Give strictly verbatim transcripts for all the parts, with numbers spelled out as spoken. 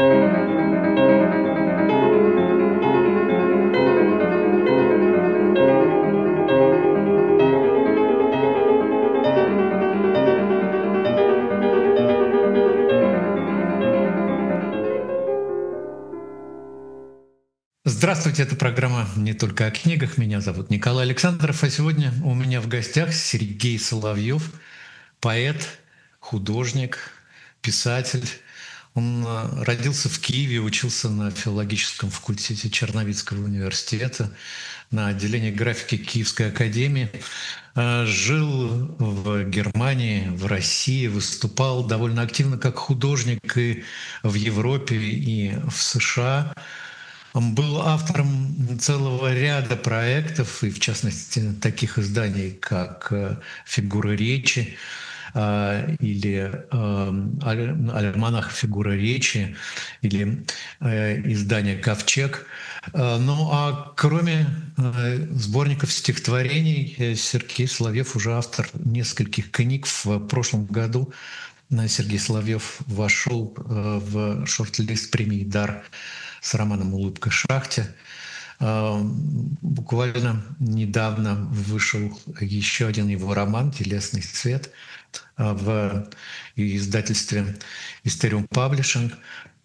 Здравствуйте, это программа «Не только о книгах». Меня зовут Николай Александров, а сегодня у меня в гостях Сергей Соловьев, поэт, художник, писатель. Он родился в Киеве, учился на филологическом факультете Черновицкого университета, на отделении графики Киевской академии. Жил в Германии, в России, выступал довольно активно как художник и в Европе, и в США. Он был автором целого ряда проектов, и в частности таких изданий, как «Фигура речи» или «Альманах «Фигура речи», или издание «Ковчег». Ну а кроме сборников стихотворений, Сергей Соловьев уже автор нескольких книг. В прошлом году Сергей Соловьев вошел в шорт-лист премии «Дар» с романом «Улыбка шахте». Буквально недавно вышел еще один его роман «Телесный цвет» в издательстве «Истериум Паблишинг».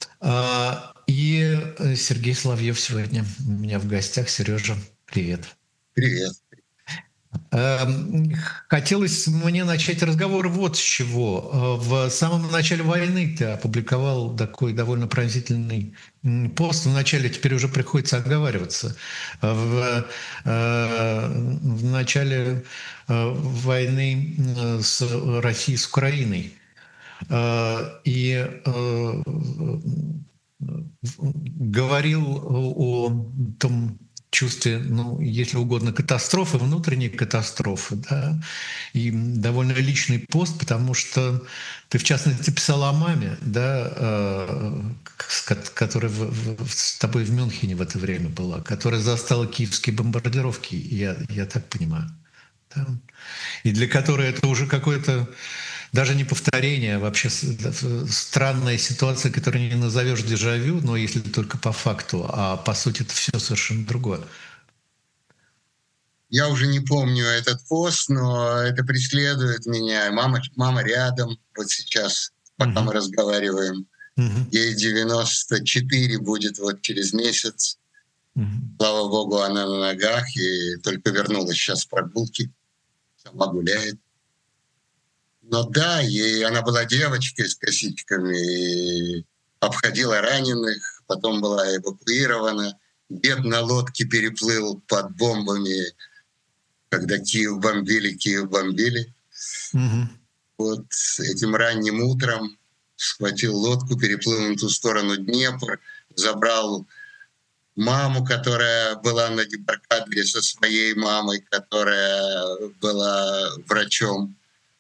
И Сергей Соловьев сегодня у меня в гостях. Сережа, привет. Привет. Хотелось мне начать разговор вот с чего. В самом начале войны ты опубликовал такой довольно пронзительный пост. В начале теперь уже приходится оговариваться. В, в начале войны с Россией, с Украиной. И говорил о том чувстве, ну, если угодно, катастрофы, внутренней катастрофы, да, и довольно личный пост, потому что ты, в частности, писал о маме, да, которая с тобой в Мюнхене в это время была, которая застала киевские бомбардировки, я, я так понимаю, да? И для которой это уже какое-то даже не повторение, а вообще странная ситуация, которую не назовешь дежавю, но если только по факту, а по сути это все совершенно другое. Я уже не помню этот пост, но это преследует меня. Мама, мама рядом, вот сейчас, пока uh-huh. мы разговариваем. Uh-huh. Ей девяносто четыре будет вот через месяц. Uh-huh. Слава богу, она на ногах и только вернулась сейчас с прогулки. Сама гуляет. Но да, ей, она была девочкой с косичками, и обходила раненых, потом была эвакуирована. Дед на лодке переплыл под бомбами, когда Киев бомбили, Киев бомбили. Угу. Вот этим ранним утром схватил лодку, переплыл на ту сторону Днепр, забрал маму, которая была на дебаркадере со своей мамой, которая была врачом.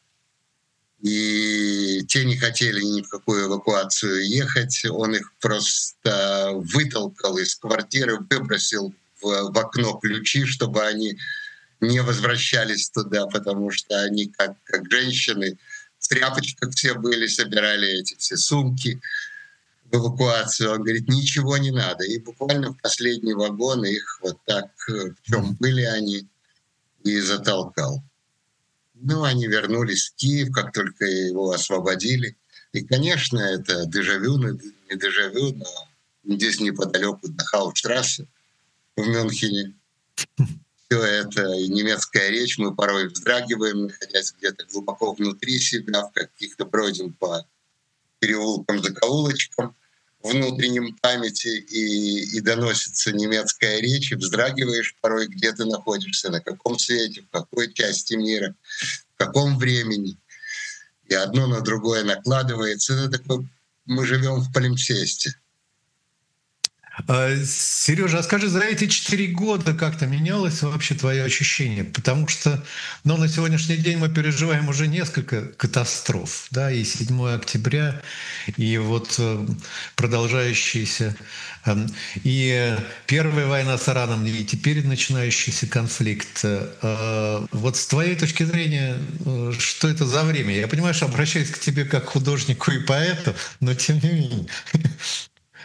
И те не хотели ни в какую эвакуацию ехать. Он их просто вытолкал из квартиры, выбросил в, в окно ключи, чтобы они не возвращались туда, потому что они, как, как женщины, в тряпочках все были, собирали эти все сумки в эвакуацию. Он говорит, ничего не надо. И буквально в последний вагон их вот так, в чем были они, и затолкал. Ну, они вернулись в Киев, как только его освободили. И, конечно, это дежавю, не дежавю, но здесь неподалеку Дахау-штрассе в Мюнхене. Все это и немецкая речь, мы порой вздрагиваем, находясь где-то глубоко внутри себя, в каких-то бродим по переулкам, закоулочкам, внутреннем памяти, и, и доносится немецкая речь, и вздрагиваешь порой, где ты находишься, на каком свете, в какой части мира, в каком времени. И одно на другое накладывается. Это такой, мы живем в палимпсесте. Сережа, а скажи, за эти четыре года как-то менялось вообще твое ощущение? Потому что ну, на сегодняшний день мы переживаем уже несколько катастроф, да, и седьмое октября, и вот продолжающиеся, и Первая война с Ираном, и теперь начинающийся конфликт. Вот с твоей точки зрения, что это за время? Я понимаю, что обращаюсь к тебе как к художнику и поэту, но тем не менее.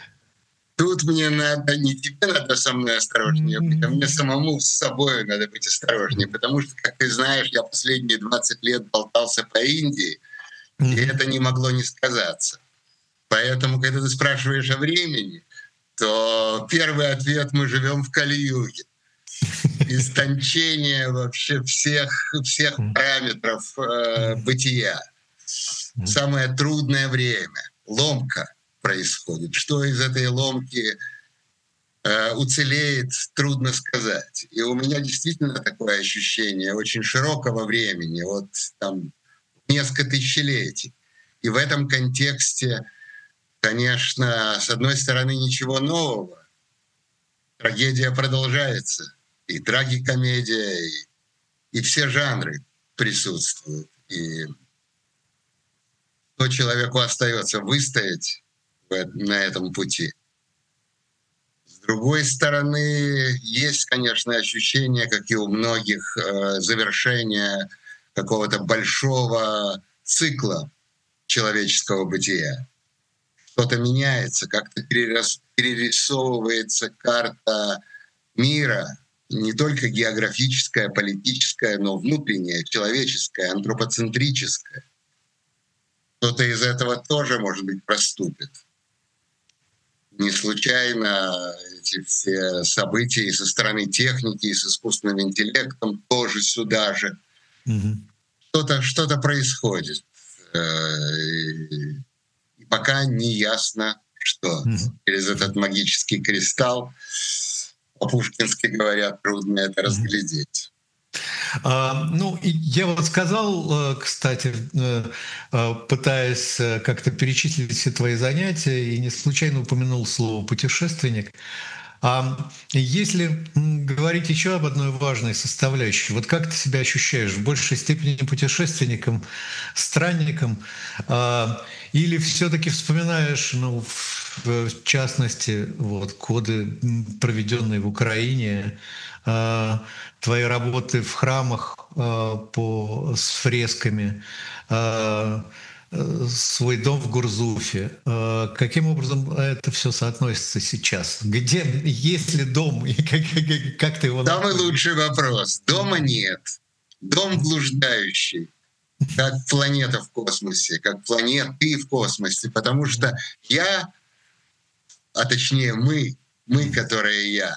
тут мне надо, не тебе надо со мной осторожнее быть, а мне самому с собой надо быть осторожнее, потому что, как ты знаешь, я последние двадцать лет болтался по Индии, и это не могло не сказаться. Поэтому, когда ты спрашиваешь о времени, то первый ответ — мы живем в Кали-юге. Истончение вообще всех, всех параметров э, бытия. Самое трудное время, ломка происходит. Что из этой ломки э, уцелеет, трудно сказать. И у меня действительно такое ощущение очень широкого времени, вот там несколько тысячелетий. И в этом контексте, конечно, с одной стороны, ничего нового. Трагедия продолжается. И трагикомедия, и, и все жанры присутствуют. И что человеку остается — выстоять на этом пути. С другой стороны, есть, конечно, ощущение, как и у многих, завершения какого-то большого цикла человеческого бытия. Что-то меняется, как-то перерисовывается карта мира, не только географическая, политическая, но внутренняя, человеческая, антропоцентрическая. Что-то из этого тоже, может быть, проступит. Не случайно эти все события и со стороны техники, и с искусственным интеллектом тоже сюда же. Mm-hmm. Что-то, что-то происходит. И пока не ясно, что. Mm-hmm. Через этот магический кристалл, по-пушкински говорят, трудно это mm-hmm. разглядеть. А, ну, я вот сказал, кстати, пытаясь как-то перечислить все твои занятия, и не случайно упомянул слово «путешественник». А если говорить еще об одной важной составляющей, вот как ты себя ощущаешь? В большей степени путешественником, странником, а, или все-таки вспоминаешь, ну, в частности, вот, годы, проведенные в Украине, а, твои работы в храмах а, по, с фресками, а, свой дом в Гурзуфе. Каким образом это все соотносится сейчас? Где, есть ли дом? И как, как, как ты его... Самый лучший вопрос. Дома нет. Дом блуждающий. Как планета в космосе, как планеты в космосе. Потому что я, а точнее мы, мы, которые я,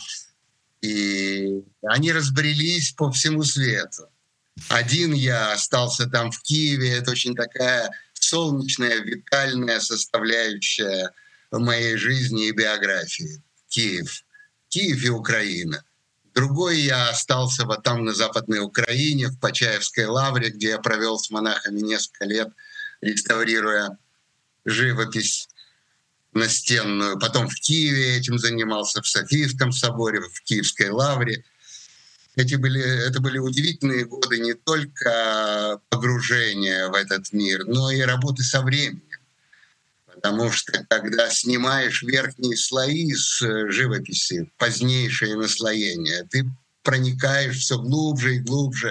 и они разбрелись по всему свету. Один я остался там в Киеве. Это очень такая солнечная, витальная составляющая моей жизни и биографии. Киев. Киев и Украина. Другой я остался вот там на Западной Украине, в Почаевской лавре, где я провел с монахами несколько лет, реставрируя живопись настенную. Потом в Киеве этим занимался, в Софийском соборе, в Киевской лавре. Эти были, это были удивительные годы не только погружения в этот мир, но и работы со временем. Потому что когда снимаешь верхние слои с живописи, позднейшие наслоения, ты проникаешь все глубже и глубже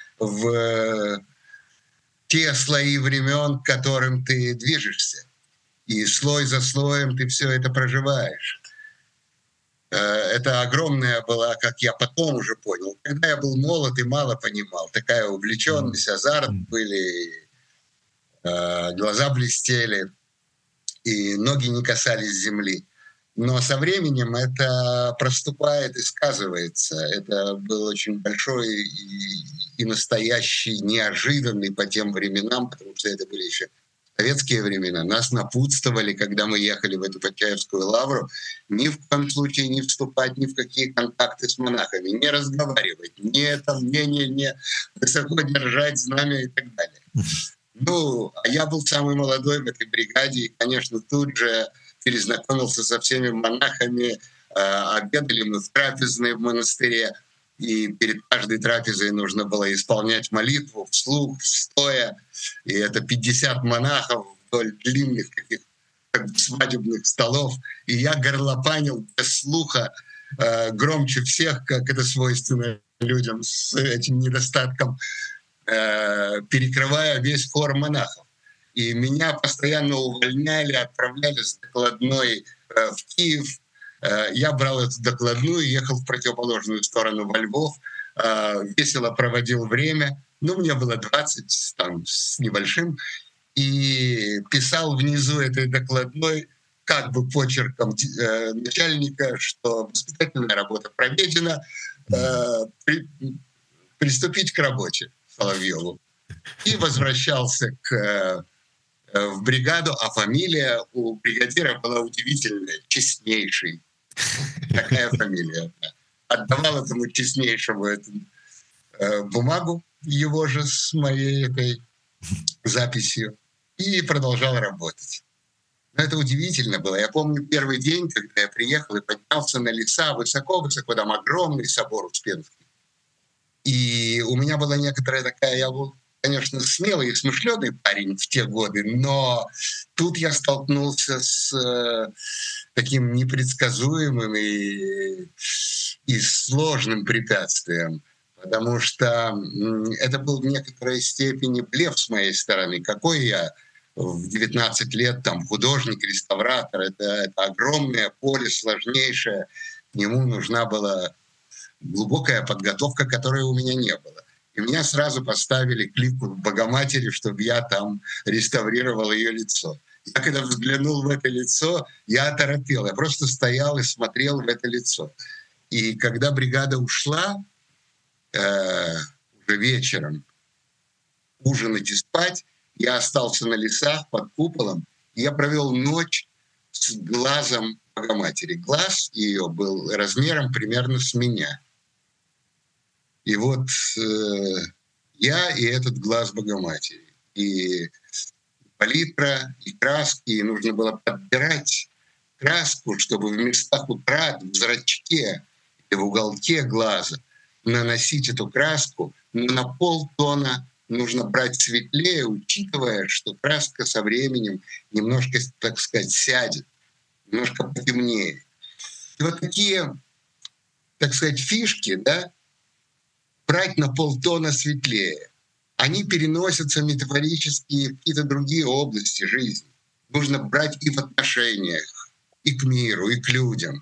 в те слои времен, к которым ты движешься. И слой за слоем ты все это проживаешь. Это огромная была, как я потом уже понял. Когда я был молод и мало понимал, такая увлеченность, азарт были, глаза блестели, и ноги не касались земли. Но со временем это проступает и сказывается. Это был очень большой и, и настоящий, неожиданный по тем временам, потому что это были еще советские времена. Нас напутствовали, когда мы ехали в эту Почаевскую лавру, ни в коем случае не вступать ни в какие контакты с монахами, не разговаривать, не, там, не, не, не высоко держать знамя и так далее. Ну, а я был самый молодой в этой бригаде, и, конечно, тут же перезнакомился со всеми монахами, обедали мы в трапезной в монастыре, и перед каждой трапезой нужно было исполнять молитву вслух, стоя. И это пятьдесят монахов вдоль длинных каких как бы свадебных столов. И я горлопанил без слуха э, громче всех, как это свойственно людям с этим недостатком, э, перекрывая весь хор монахов. И меня постоянно увольняли, отправляли с докладной э, в Киев. Э, я брал эту докладную, ехал в противоположную сторону, во Львов, э, весело проводил время. Ну, мне было двадцать там, с небольшим. И писал внизу этой докладной как бы почерком э, начальника, что воспитательная работа проведена, э, при, приступить к работе Соловьеву. И возвращался к, э, в бригаду, а фамилия у бригадира была удивительная, Честнейший. Такая фамилия. Отдавал этому Честнейшему эту э, бумагу, его же с моей этой записью, и продолжал работать. Но это удивительно было. Я помню первый день, когда я приехал и поднялся на леса высоко-высоко, там огромный собор Успенский. И у меня была некоторая такая, я был, конечно, смелый и смышленый парень в те годы, но тут я столкнулся с э, таким непредсказуемым и, и сложным препятствием, потому что это был в некоторой степени блеф с моей стороны. Какой я в девятнадцать лет там художник, реставратор, это, это огромное поле, сложнейшее, к нему нужна была глубокая подготовка, которой у меня не было. И меня сразу поставили клику в Богоматери, чтобы я там реставрировал ее лицо. Я когда взглянул в это лицо, я оторопел. Я просто стоял и смотрел в это лицо. И когда бригада ушла, э, уже вечером, ужинать и спать, я остался на лесах под куполом, и я провел ночь с глазом Богоматери. Глаз ее был размером примерно с меня. И вот э, я и этот глаз Богоматери. И палитра, и краски, и нужно было подбирать краску, чтобы в местах утрат, в зрачке или в уголке глаза наносить эту краску, но на полтона нужно брать светлее, учитывая, что краска со временем немножко, так сказать, сядет, немножко потемнее. И вот такие, так сказать, фишки, да, брать на полтона светлее, они переносятся метафорически в какие-то другие области жизни. Нужно брать и в отношениях, и к миру, и к людям,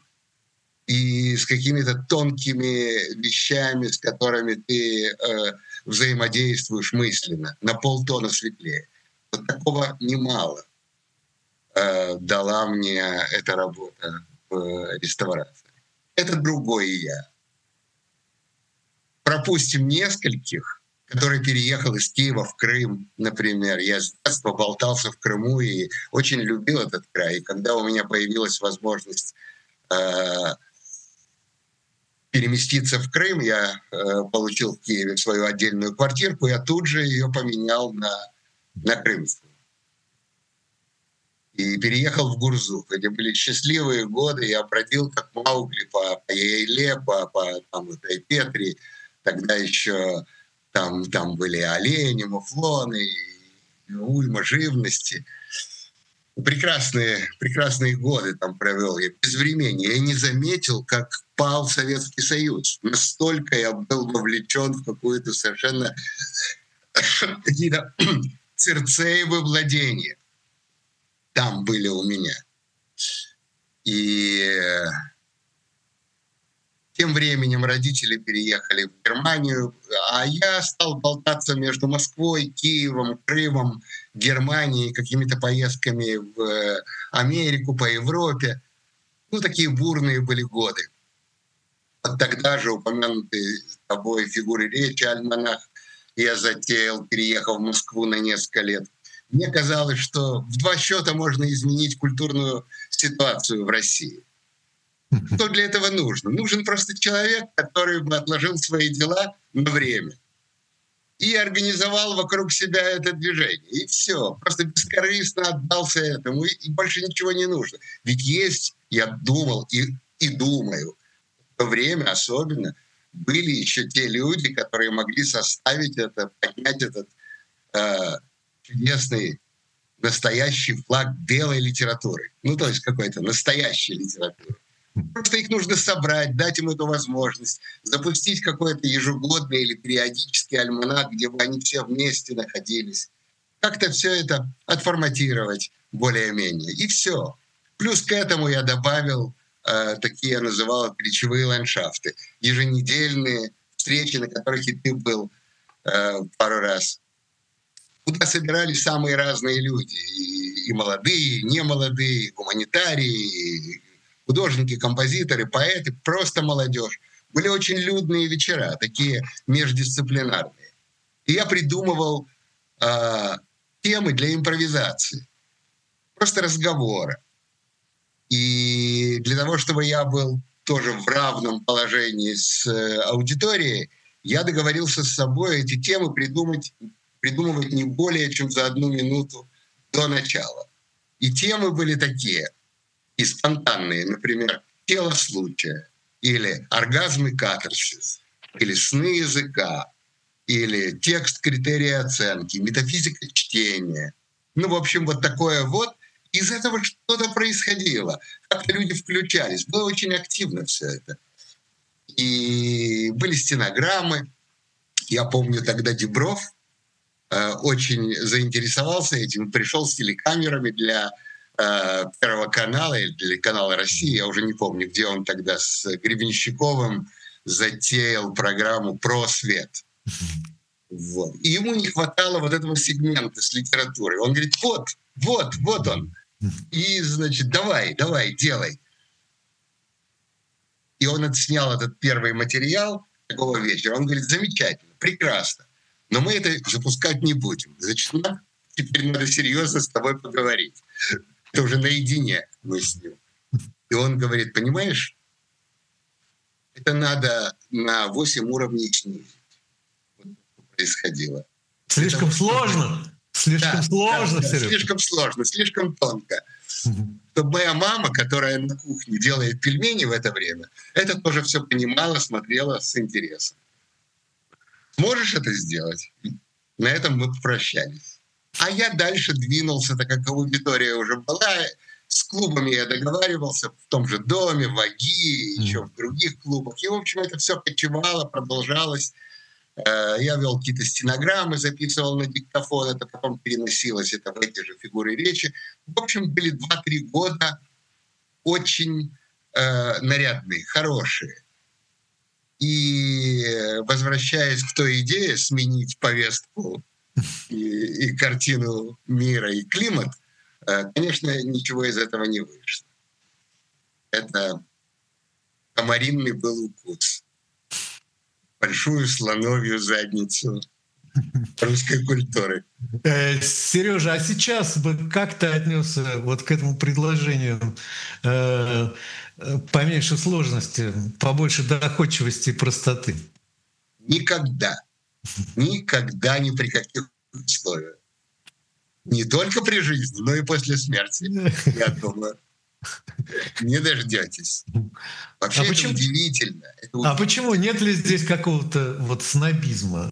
и с какими-то тонкими вещами, с которыми ты э, взаимодействуешь мысленно, на полтона светлее. Вот такого немало э, дала мне эта работа в реставрации. Это другой я. Пропустим нескольких, который переехал из Киева в Крым, например. Я с детства болтался в Крыму и очень любил этот край. И когда у меня появилась возможность э, переместиться в Крым, я э, получил в Киеве свою отдельную квартирку, я тут же ее поменял на, на крымскую. И переехал в Гурзуф. Это были счастливые годы. Я бродил как Маугли по, по Ейле, по, по там, этой Петри. Тогда еще там, там были олени, муфлоны, уйма живности. Прекрасные, прекрасные годы там провел я, без времени. Я не заметил, как пал Советский Союз. Настолько я был вовлечен в какую-то совершенно какие-то цирцеевы владения. Там были у меня. И тем временем родители переехали в Германию, а я стал болтаться между Москвой, Киевом, Крымом, Германией, какими-то поездками в Америку, по Европе. Ну, такие бурные были годы. Вот тогда же упомянутые с тобой фигуры речи альманах я затеял, переехав в Москву на несколько лет. Мне казалось, что в два счета можно изменить культурную ситуацию в России. Что для этого нужно? Нужен просто человек, который бы отложил свои дела на время и организовал вокруг себя это движение. И все. Просто бескорыстно отдался этому, и больше ничего не нужно. Ведь есть, я думал и, и думаю, в то время особенно были еще те люди, которые могли составить это, поднять этот э, чудесный настоящий флаг белой литературы. Ну, то есть какой-то настоящей литературы. Просто их нужно собрать, дать им эту возможность, запустить какой-то ежегодный или периодический альманах, где бы они все вместе находились. как-то все это отформатировать более-менее. И все. Плюс к этому я добавил э, такие, я называл, плечевые ландшафты. Еженедельные встречи, на которых и ты был э, пару раз. Куда собирались самые разные люди. И, и молодые, и немолодые, и гуманитарии, и художники, композиторы, поэты, просто молодежь. Были очень людные вечера, такие междисциплинарные. И я придумывал э, темы для импровизации. Просто разговора. И для того, чтобы я был тоже в равном положении с э, аудиторией, я договорился с собой эти темы придумать, придумывать не более чем за одну минуту до начала. И темы были такие, и спонтанные, например, «Тело случая», или «Оргазм и катарсис», или «Сны языка», или «Текст критерия оценки», «Метафизика чтения». Ну, в общем, вот такое вот. Из этого что-то происходило. Как-то люди включались. Было очень активно все это. И были стенограммы. Я помню, тогда Дибров э, очень заинтересовался этим. Пришел с телекамерами для э, Первого канала или для канала России. Я уже не помню, где он тогда с Гребенщиковым затеял программу «Про свет». Вот. И ему не хватало вот этого сегмента с литературой. Он говорит, вот, вот, вот он. И, значит, давай, давай, делай. И он отснял этот первый материал такого вечера. Он говорит, замечательно, прекрасно. Но мы это запускать не будем. Значит, нам теперь надо серьезно с тобой поговорить. Это уже наедине мы с ним. И он говорит, понимаешь, это надо на восемь уровней снизить. Вот что происходило. Слишком это сложно. Слишком да, сложно, да, да, слишком сложно, слишком тонко. Угу. Чтобы моя мама, которая на кухне делает пельмени в это время, это тоже все понимала, смотрела с интересом. Сможешь это сделать? На этом мы попрощались. А я дальше двинулся, так как аудитория уже была. С клубами я договаривался в том же доме, в АГИ, mm. еще в других клубах. И, в общем, это все кочевало, продолжалось. Я вел какие-то стенограммы, записывал на диктофон, это потом переносилось это в эти же фигуры речи. В общем, были два-три года очень э, нарядные, хорошие. И возвращаясь к той идее сменить повестку и, и картину мира, и климат, э, конечно, ничего из этого не вышло. Это комаринный был укус. Большую слоновью задницу русской культуры. Э, Сережа, а сейчас бы как ты отнесся вот к этому предложению э, поменьше сложности, побольше доходчивости и простоты? Никогда. Никогда, ни при каких условиях. Не только при жизни, но и после смерти, я думаю. Не дождетесь. Вообще а это почему? удивительно. Это удивительно. А почему? Нет ли здесь какого-то вот снобизма?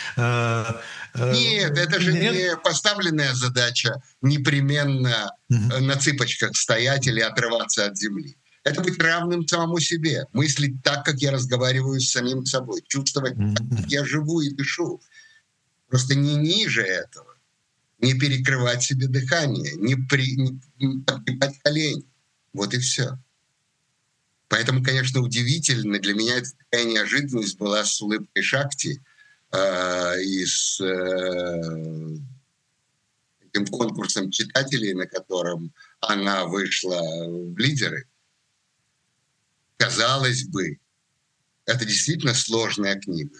Нет, это же Нет? не поставленная задача непременно угу. на цыпочках стоять или отрываться от земли. Это быть равным самому себе. Мыслить так, как я разговариваю с самим собой. Чувствовать, угу. как я живу и дышу. Просто не ниже этого. Не перекрывать себе дыхание, не, при, не, не подгибать колени. Вот и все. Поэтому, конечно, удивительно. Для меня это такая неожиданность была с улыбкой Шакти э, и с э, этим конкурсом читателей, на котором она вышла в лидеры. Казалось бы, это действительно сложная книга.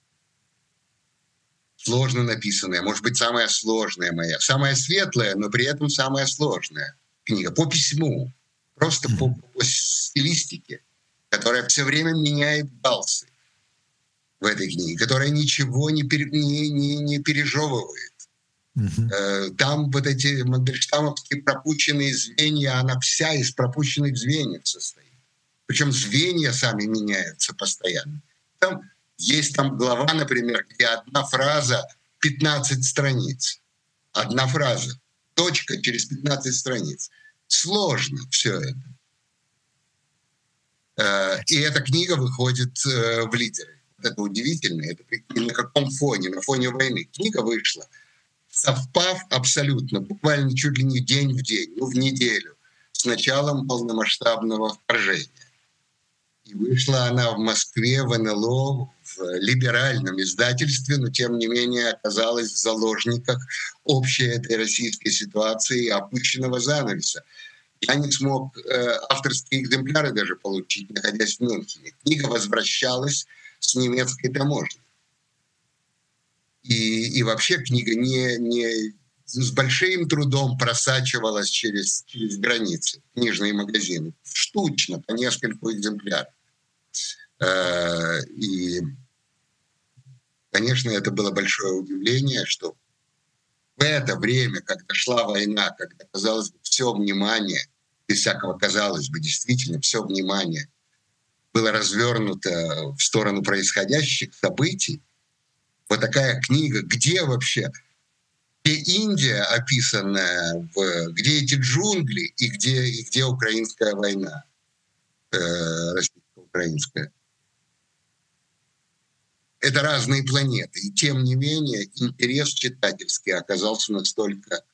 Сложно написанная, может быть, самая сложная моя. Самая светлая, но при этом самая сложная книга. По письму. Просто mm-hmm. по, по стилистике, которая все время меняет галсы в этой книге, которая ничего не, пере, не, не, не пережевывает. Mm-hmm. Там вот эти мандельштамовские пропущенные звенья, она вся из пропущенных звеньев состоит. Причем звенья сами меняются постоянно. Там есть там глава, например, где одна фраза пятнадцать страниц. Одна фраза. Точка через пятнадцать страниц. Сложно все это. И эта книга выходит в лидеры. Это удивительно. Это на каком фоне? На фоне войны. Книга вышла совпав абсолютно, буквально чуть ли не день в день, ну, в неделю, с началом полномасштабного вторжения. И вышла она в Москве, в эн эл о, в либеральном издательстве, но тем не менее оказалась в заложниках общей этой российской ситуации и опущенного занавеса. Я не смог э, авторские экземпляры даже получить, находясь в Мюнхене. Книга возвращалась с немецкой таможни. И, и вообще книга не, не с большим трудом просачивалась через, через границы, книжные магазины, штучно, по нескольку экземпляров. Э, и, конечно, это было большое удивление, что в это время, когда шла война, когда, казалось бы, все внимание, без всякого, казалось бы, действительно, все внимание было развернуто в сторону происходящих событий, вот такая книга, где вообще, где Индия описанная, в, где эти джунгли и где, и где украинская война, э, российско-украинская. Это разные планеты. И тем не менее интерес читательский оказался настолько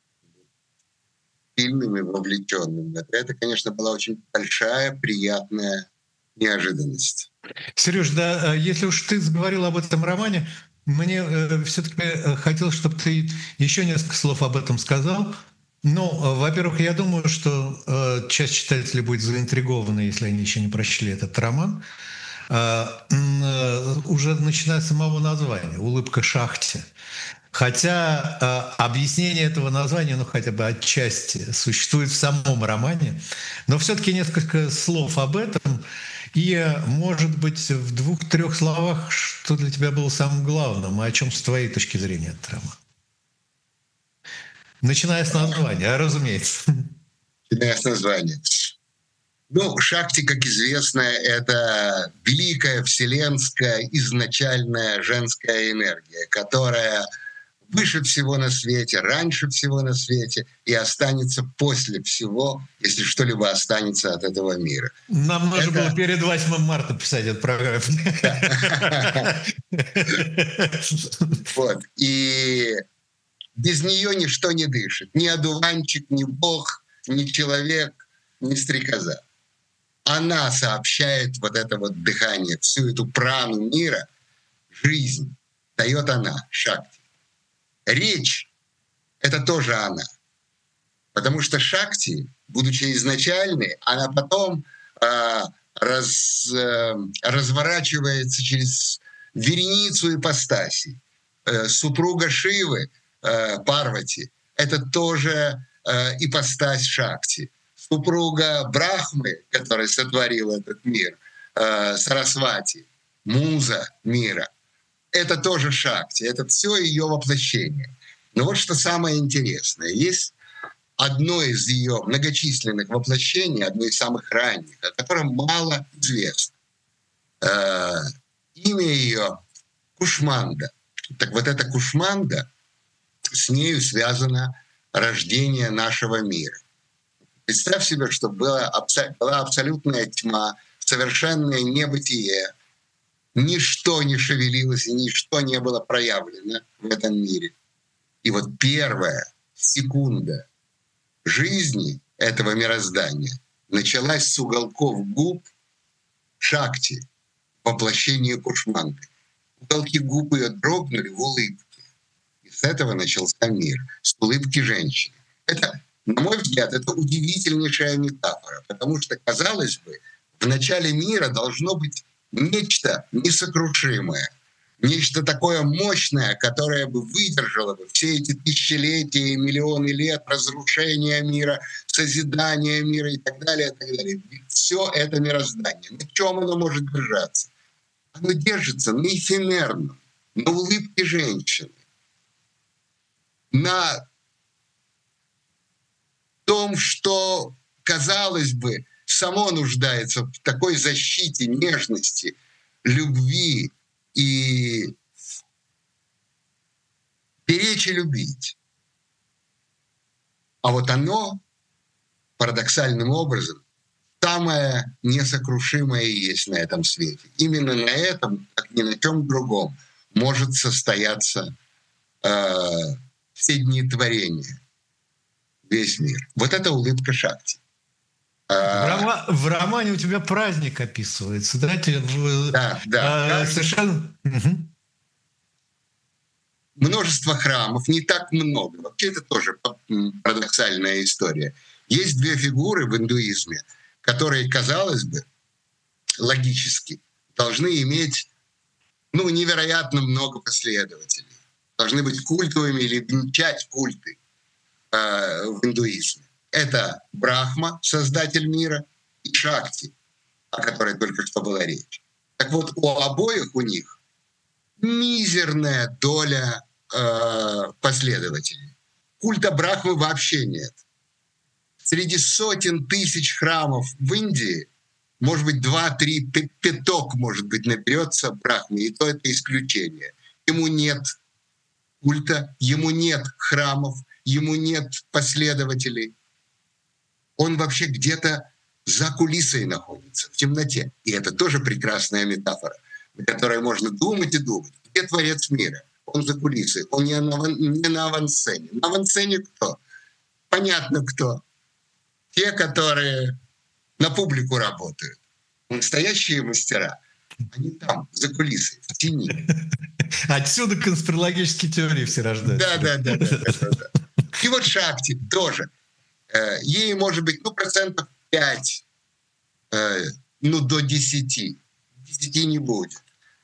сильным и вовлеченным. Это, конечно, была очень большая, приятная неожиданность. Сереж, да, если уж ты заговорил об этом романе, мне э, все-таки хотелось, чтобы ты еще несколько слов об этом сказал. Ну, во-первых, я думаю, что э, часть читателей будет заинтригована, если они еще не прочли этот роман. Э, э, уже начиная с самого названия «Улыбка шахте». Хотя э, объяснение этого названия, ну хотя бы отчасти, существует в самом романе, но все-таки несколько слов об этом. И, может быть, в двух-трех словах, что для тебя было самым главным, и о чем с твоей точки зрения этот роман? Начиная с названия, разумеется. Начиная с названия. Ну, Шакти, как известно, это великая вселенская изначальная женская энергия, которая выше всего на свете, раньше всего на свете и останется после всего, если что-либо останется от этого мира. Нам нужно это... было перед восьмым марта писать эту программу. Вот. И без нее ничто не дышит. Ни одуванчик, ни бог, ни человек, ни стрекоза. Она сообщает вот это вот дыхание, всю эту прану мира, жизнь дает она, Шакти. Речь — это тоже она. Потому что Шакти, будучи изначальной, она потом э, раз, э, разворачивается через вереницу ипостасей. Э, супруга Шивы, э, Парвати, это тоже э, ипостась Шакти. Супруга Брахмы, которая сотворила этот мир, э, Сарасвати, муза мира, это тоже Шакти, это все ее воплощение. Но вот что самое интересное. Есть одно из ее многочисленных воплощений, одно из самых ранних, о котором мало известно. Э, имя ее Кушманда. Так вот эта Кушманда, с нею связано рождение нашего мира. Представь себе, что была, была абсолютная тьма, совершенное небытие, ничто не шевелилось и ничто не было проявлено в этом мире. И вот первая секунда жизни этого мироздания началась с уголков губ Шакти, воплощения Кушманды. Уголки губ ее дрогнули в улыбке. И с этого начался мир, с улыбки женщины. Это, на мой взгляд, это удивительнейшая метафора, потому что, казалось бы, в начале мира должно быть нечто несокрушимое, нечто такое мощное, которое бы выдержало бы все эти тысячелетия и миллионы лет разрушения мира, созидания мира и так далее, и так далее. Все это мироздание. На чем оно может держаться? Оно держится на эфемерном, на улыбке женщины, на том, что, казалось бы, само нуждается в такой защите, нежности, любви и беречь и любить. А вот оно парадоксальным образом самое несокрушимое есть на этом свете. Именно на этом, как ни на чем другом, может состояться э, все дни творения, весь мир. Вот это улыбка Шакти. В, рома... в романе у тебя праздник описывается, да? Да, да. А, совершенно... Угу. Множество храмов, не так много. Вообще это тоже парадоксальная история. Есть две фигуры в индуизме, которые, казалось бы, логически должны иметь ну, невероятно много последователей. Должны быть культовыми или венчать культы э, в индуизме. Это Брахма, создатель мира, и Шакти, о которой только что была речь. Так вот, у обоих у них мизерная доля э, последователей. Культа Брахмы вообще нет. Среди сотен тысяч храмов в Индии, может быть, два-три, пяток, может быть, наберется Брахмы, и то это исключение. Ему нет культа, ему нет храмов, ему нет последователей. Он вообще где-то за кулисой находится, в темноте. И это тоже прекрасная метафора, о которой можно думать и думать. Где творец мира? Он за кулисой, он не на, не на авансцене. На авансцене кто? Понятно кто. Те, которые на публику работают. Настоящие мастера, они там, за кулисой, в тени. Отсюда конспирологические теории все рождаются. Да, да, да, да, да, да. И вот Шакти тоже. Ей может быть, ну, процентов пять, ну, до десяти. Десяти не будет.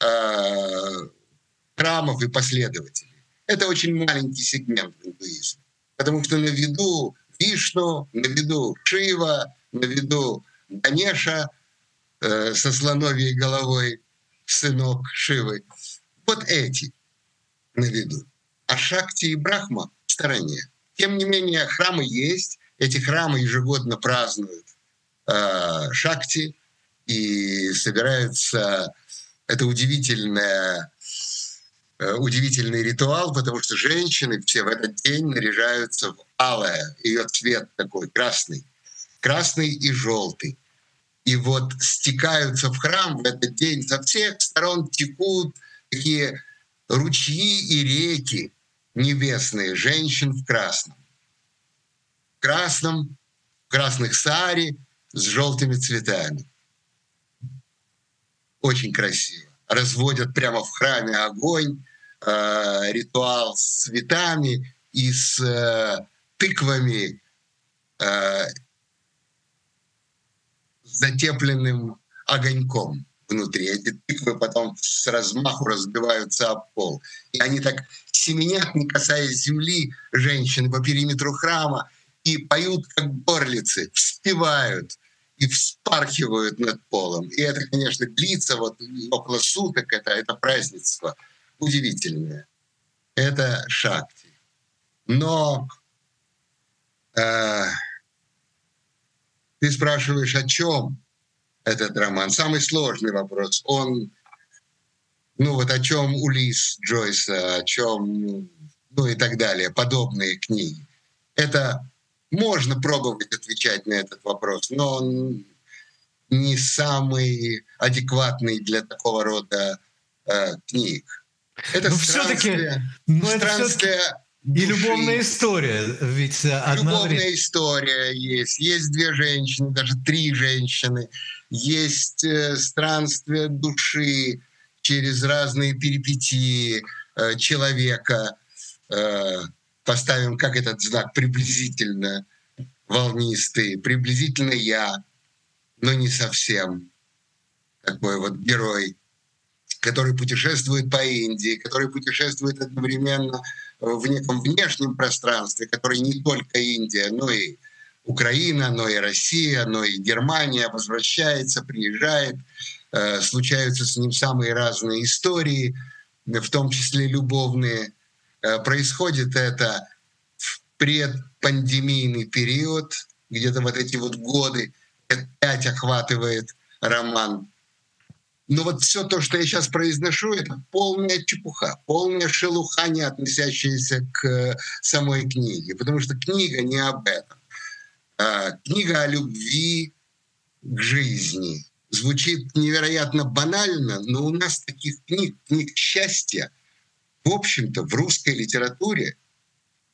Храмов и последователей. Это очень маленький сегмент в индуизме. Потому что на виду Вишну, на виду Шива, на виду Ганеша э, со слоновьей головой, сынок Шивы. Вот эти на виду. А Шакти и Брахма в стороне. Тем не менее, храмы есть. Эти храмы ежегодно празднуют э, Шакти и собираются... Это удивительное... удивительный ритуал, потому что женщины все в этот день наряжаются в алое. Ее цвет такой красный. Красный и желтый. И вот стекаются в храм в этот день. Со всех сторон текут такие ручьи и реки небесные женщин в красном. В красном, в красных сари с желтыми цветами. Очень красиво. Разводят прямо в храме огонь, э, ритуал с цветами и с э, тыквами, э, с затепленным огоньком внутри. Эти тыквы потом с размаху разбиваются об пол. И они так семенят, не касаясь земли, женщины по периметру храма, и поют, как горлицы, вспевают и вспархивают над полом. И это, конечно, длится вот около суток, это, это празднество удивительное. Это Шакти. Но э, ты спрашиваешь, о чем этот роман? Самый сложный вопрос. Он, ну вот о чем Улисс Джойса, о чем, ну и так далее, подобные книги. Это можно пробовать отвечать на этот вопрос, но он не самый адекватный для такого рода э, книг. Это но странствие, но странствие это и любовная история. Ведь одна... Любовная история есть. Есть две женщины, даже три женщины. Есть э, странствие души через разные перипетии э, человека. Э, Поставим, как этот знак, приблизительно волнистый, приблизительно я, но не совсем такой вот герой, который путешествует по Индии, который путешествует одновременно в неком внешнем пространстве, который не только Индия, но и Украина, но и Россия, но и Германия, возвращается, приезжает, э, случаются с ним самые разные истории, в том числе любовные. Происходит это в предпандемийный период, где-то вот эти вот годы, опять охватывает роман. Но вот все то, что я сейчас произношу, это полная чепуха, полная шелуха, не относящаяся к самой книге, потому что книга не об этом. Книга о любви к жизни. Звучит невероятно банально, но у нас таких книг, книг счастья, в общем-то, в русской литературе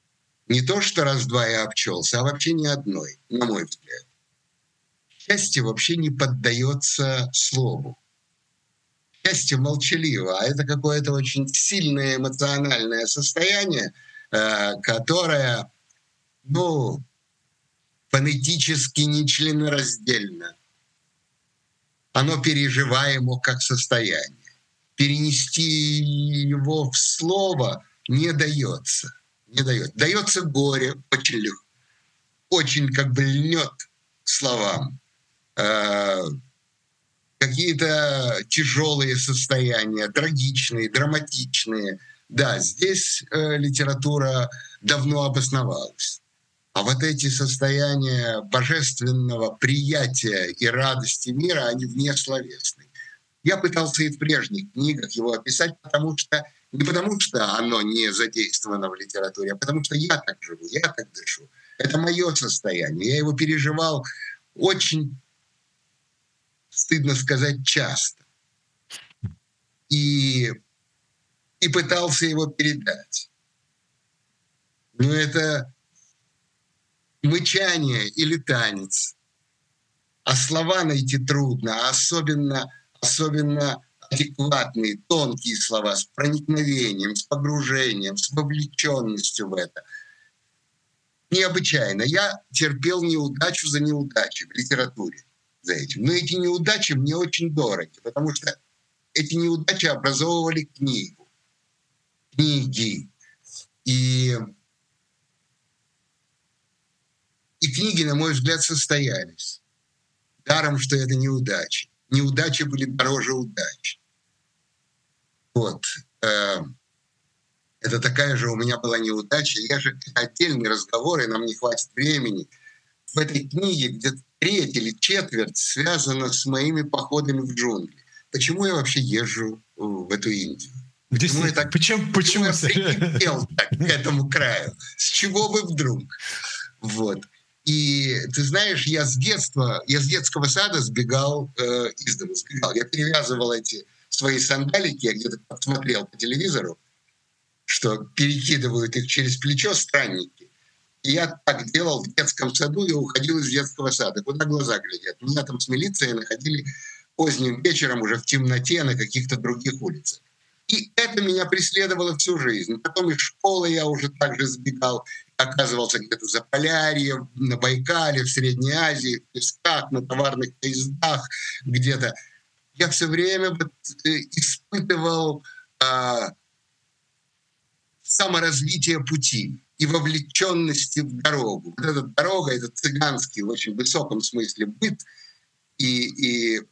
Не то, что раз-два и обчелся, а вообще ни одной, на мой взгляд. Счастье вообще не поддается слову. Счастье молчаливо, а это какое-то очень сильное эмоциональное состояние, которое, ну, фонетически нечленораздельно. Оно переживаемо как состояние. Перенести его в слово не дается. Не дает. Дается горе, очень легко, очень как бы льнет к словам. Э, какие-то тяжелые состояния, трагичные, драматичные. Да, здесь э, литература давно обосновалась. А вот эти состояния божественного приятия и радости мира, они внесловесны. Я пытался и в прежних книгах его описать, потому что не потому что оно не задействовано в литературе, а потому что я так живу, я так дышу. Это мое состояние. Я его переживал очень, стыдно сказать, часто. И, и пытался его передать. Но это мычание или танец. А слова найти трудно, а особенно, особенно адекватные, тонкие слова с проникновением, с погружением, с вовлеченностью в это. Необычайно. Я терпел неудачу за неудачей в литературе за этим. Но эти неудачи мне очень дороги, потому что эти неудачи образовывали книгу. Книги. И, и книги, на мой взгляд, состоялись. Даром, что это неудачи. Неудачи были дороже удачи. Вот. Это такая же у меня была неудача. Я же отдельный разговор, и нам не хватит времени. В этой книге где-то треть или четверть связана с моими походами в джунгли. Почему я вообще езжу в эту Индию? Почему я так, почему, почему, почему я прикипел так к этому краю? С чего бы вдруг? Вот. И ты знаешь, я с детства, я с детского сада сбегал э, из дома, сбегал. Я перевязывал эти свои сандалики, я где-то посмотрел по телевизору, что перекидывают их через плечо странники. И я так делал в детском саду и уходил из детского сада. Куда глаза глядят? Меня там с милицией находили поздним вечером уже в темноте на каких-то других улицах. И это меня преследовало всю жизнь. Потом из школы я уже также сбегал, оказывался где-то за Полярье, на Байкале, в Средней Азии, в песках, на товарных поездах где-то. Я все время вот испытывал а, саморазвитие пути и вовлеченности в дорогу. Вот эта дорога, это цыганский в очень высоком смысле быт, и, и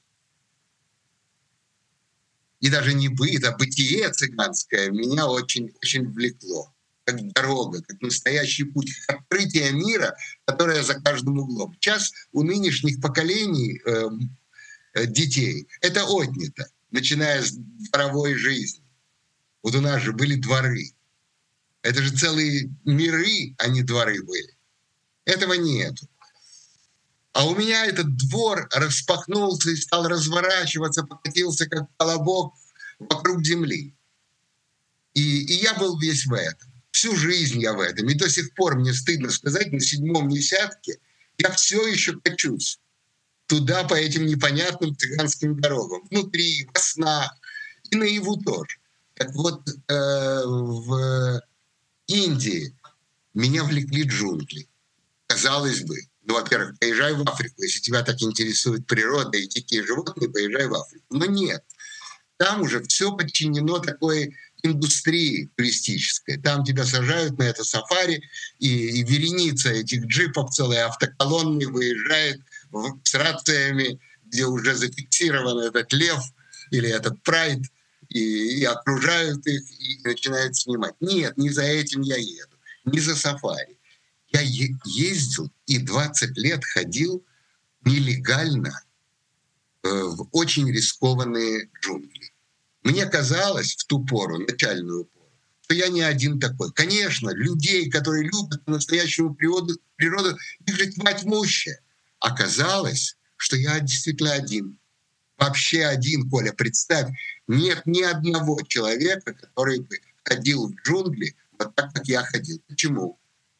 И даже не быт, а бытие цыганское меня очень, очень влекло. Как дорога, как настоящий путь, как открытие мира, которое за каждым углом. Сейчас у нынешних поколений э, детей это отнято, начиная с дворовой жизни. Вот у нас же были дворы. Это же целые миры, а не дворы были. Этого нету. А у меня этот двор распахнулся и стал разворачиваться, покатился как колобок вокруг земли. И, и я был весь в этом. Всю жизнь я в этом. И до сих пор, мне стыдно сказать, на седьмом десятке я все еще качусь туда по этим непонятным цыганским дорогам. Внутри, во снах и наяву тоже. Так вот, э, в Индии меня влекли джунгли. Казалось бы, ну, во-первых, поезжай в Африку. Если тебя так интересует природа и дикие животные, поезжай в Африку. Но нет. Там уже все подчинено такой индустрии туристической. Там тебя сажают на это сафари, и, и вереница этих джипов, целые автоколонны выезжает в, с рациями, где уже зафиксирован этот лев или этот прайд, и, и окружают их, и начинают снимать. Нет, не за этим я еду, не за сафари. Я ездил и двадцать лет ходил нелегально э, в очень рискованные джунгли. Мне казалось в ту пору, начальную пору, что я не один такой. Конечно, людей, которые любят настоящую природу, природу их же тьма тьмущая. Оказалось, что я действительно один. Вообще один, Коля, представь, нет ни одного человека, который бы ходил в джунгли вот так, как я ходил. Почему?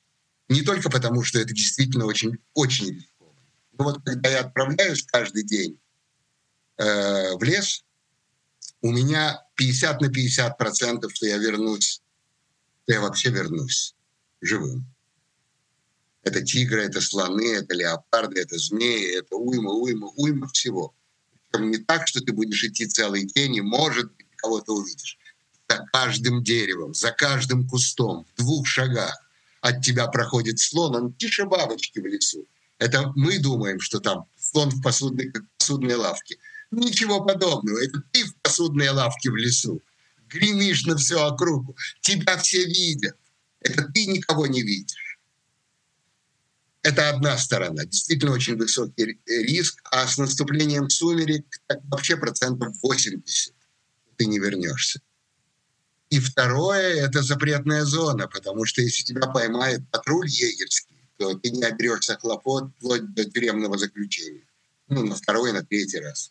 Не только потому, что это действительно очень, очень рискованно. Но вот когда я отправляюсь каждый день э, в лес, у меня пятьдесят на пятьдесят процентов, что я вернусь, что я вообще вернусь живым. Это тигры, это слоны, это леопарды, это змеи, это уйма, уйма, уйма всего. Причем не так, что ты будешь идти целый день и, может быть, кого-то увидишь. За каждым деревом, за каждым кустом, в двух шагах от тебя проходит слон, он тише бабочки в лесу. Это мы думаем, что там слон в посудной, как в посудной лавке. Ничего подобного. Это ты в посудной лавке в лесу. Гремишь на всю округу. Тебя все видят. Это ты никого не видишь. Это одна сторона. Действительно очень высокий риск. А с наступлением сумерек вообще процентов восемьдесят ты не вернешься. И второе — это запретная зона, потому что если тебя поймает патруль егерский, то ты не оберешься хлопот вплоть до тюремного заключения. Ну, на второй, на третий раз.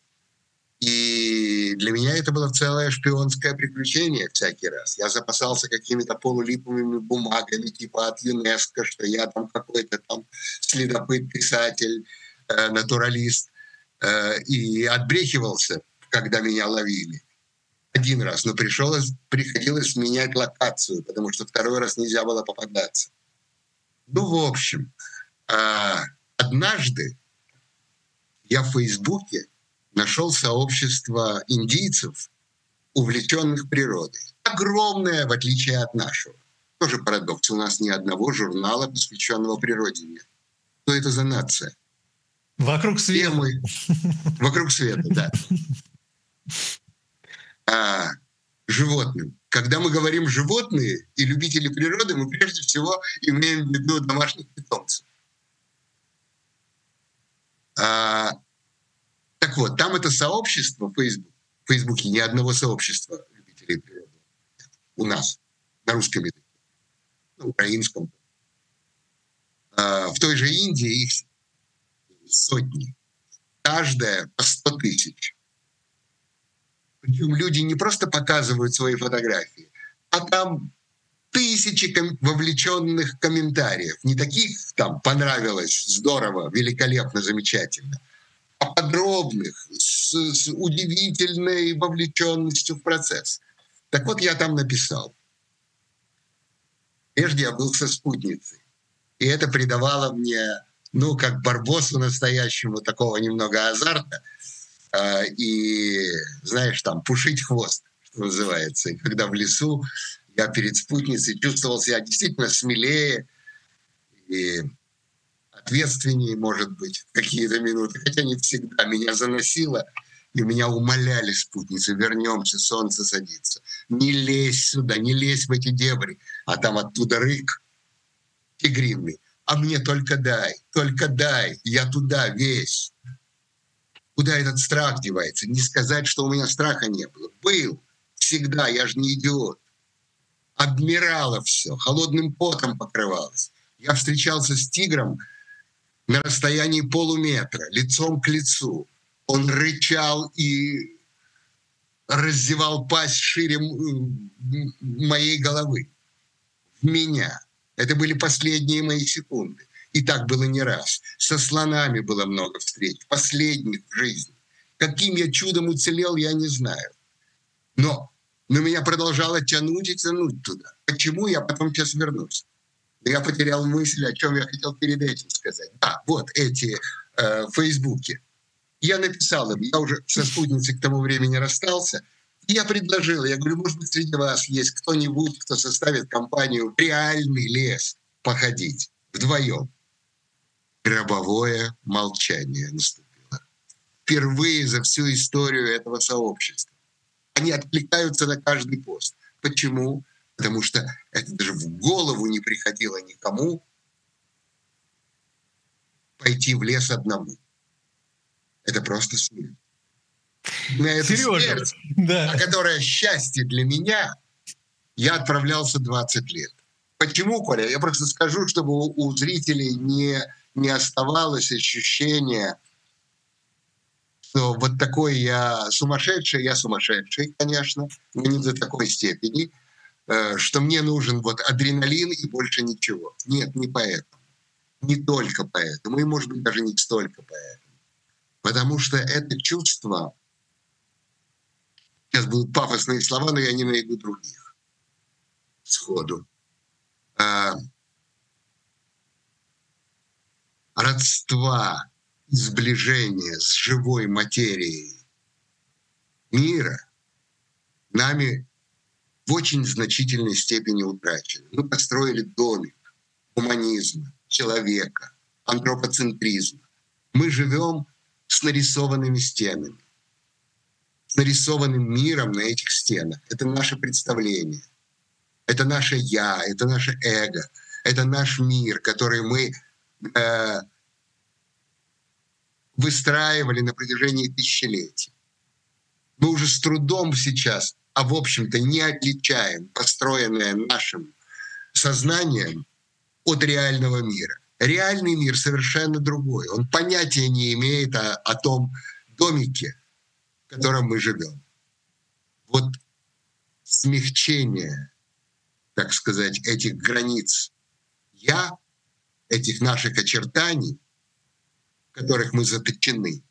И для меня это было целое шпионское приключение всякий раз. Я запасался какими-то полулиповыми бумагами типа от ЮНЕСКО, что я там какой-то там следопыт, писатель, э, натуралист. Э, и отбрехивался, когда меня ловили. Один раз, но пришлось, приходилось менять локацию, потому что второй раз нельзя было попадаться. Ну, в общем, э, однажды я в Фейсбуке нашел сообщество индийцев, увлеченных природой. Огромное, в отличие от нашего. Тоже парадокс. У нас ни одного журнала, посвященного природе, нет. Что это за нация? Вокруг света. Мы... Вокруг света, да. А животным. Когда мы говорим «животные» и «любители природы», мы прежде всего имеем в виду домашних питомцев. А... Так вот, там это сообщество в Facebook, в Фейсбуке ни одного сообщества любителей природы. У нас, на русском языке, на украинском. А в той же Индии их сотни. Каждая по сто тысяч. Причем люди не просто показывают свои фотографии, а там тысячи ком- вовлеченных комментариев. Не таких там «понравилось», «здорово», «великолепно», «замечательно», а подробных, с, с удивительной вовлеченностью в процесс. Так вот, я там написал. Прежде я был со спутницей. И это придавало мне, ну, как барбосу настоящему, такого немного азарта. Э, и, знаешь, там, пушить хвост, что называется. И когда в лесу я перед спутницей чувствовал себя действительно смелее и ответственнее, может быть, в какие-то минуты. Хотя не всегда. Меня заносило, и меня умоляли спутницы: вернемся, солнце садится. Не лезь сюда, не лезь в эти дебри. А там оттуда рык тигриный. А мне только дай, только дай, я туда весь. Куда этот страх девается? Не сказать, что у меня страха не было. Был. Всегда, я же не идиот. Обмирало все, холодным потом покрывалось. Я встречался с тигром на расстоянии полуметра, лицом к лицу. Он рычал и раздевал пасть шире моей головы. В меня. Это были последние мои секунды. И так было не раз. Со слонами было много встреч, последних в жизни. Каким я чудом уцелел, я не знаю. Но, но меня продолжало тянуть и тянуть туда. Почему? Я потом сейчас вернусь. Я потерял мысль, о чем я хотел перед этим сказать. Да, вот эти э, в Фейсбуке. Я написал им, я уже со спутницей к тому времени расстался, и я предложил, я говорю, может быть, среди вас есть кто-нибудь, кто составит компанию «Реальный лес» походить вдвоем. Гробовое молчание наступило. Впервые за всю историю этого сообщества. Они откликаются на каждый пост. Почему? Потому что это даже в голову не приходило никому пойти в лес одному. Это просто смерть. Это смерть, да. Которая счастье для меня, я отправлялся двадцать лет. Почему, Коля? Я просто скажу, чтобы у, у зрителей не, не оставалось ощущения, что вот такой я сумасшедший, я сумасшедший, конечно, но не до такой степени. э, что мне нужен вот адреналин и больше ничего. Нет, не поэтому. Не только поэтому, и, может быть, даже не столько поэтому. Потому что это чувство, сейчас будут пафосные слова, но я не найду других сходу. А, родства и сближения с живой материей мира нами в очень значительной степени утрачены. Мы построили домик гуманизма, человека, антропоцентризма. Мы живем с нарисованными стенами, с нарисованным миром на этих стенах. Это наше представление, это наше «я», это наше эго, это наш мир, который мы э, выстраивали на протяжении тысячелетий. Мы уже с трудом сейчас, а в общем-то не отличаем построенное нашим сознанием от реального мира. Реальный мир совершенно другой. Он понятия не имеет о, о том домике, в котором мы живем. Вот смягчение, так сказать, этих границ «я», этих наших очертаний, в которых мы заточены,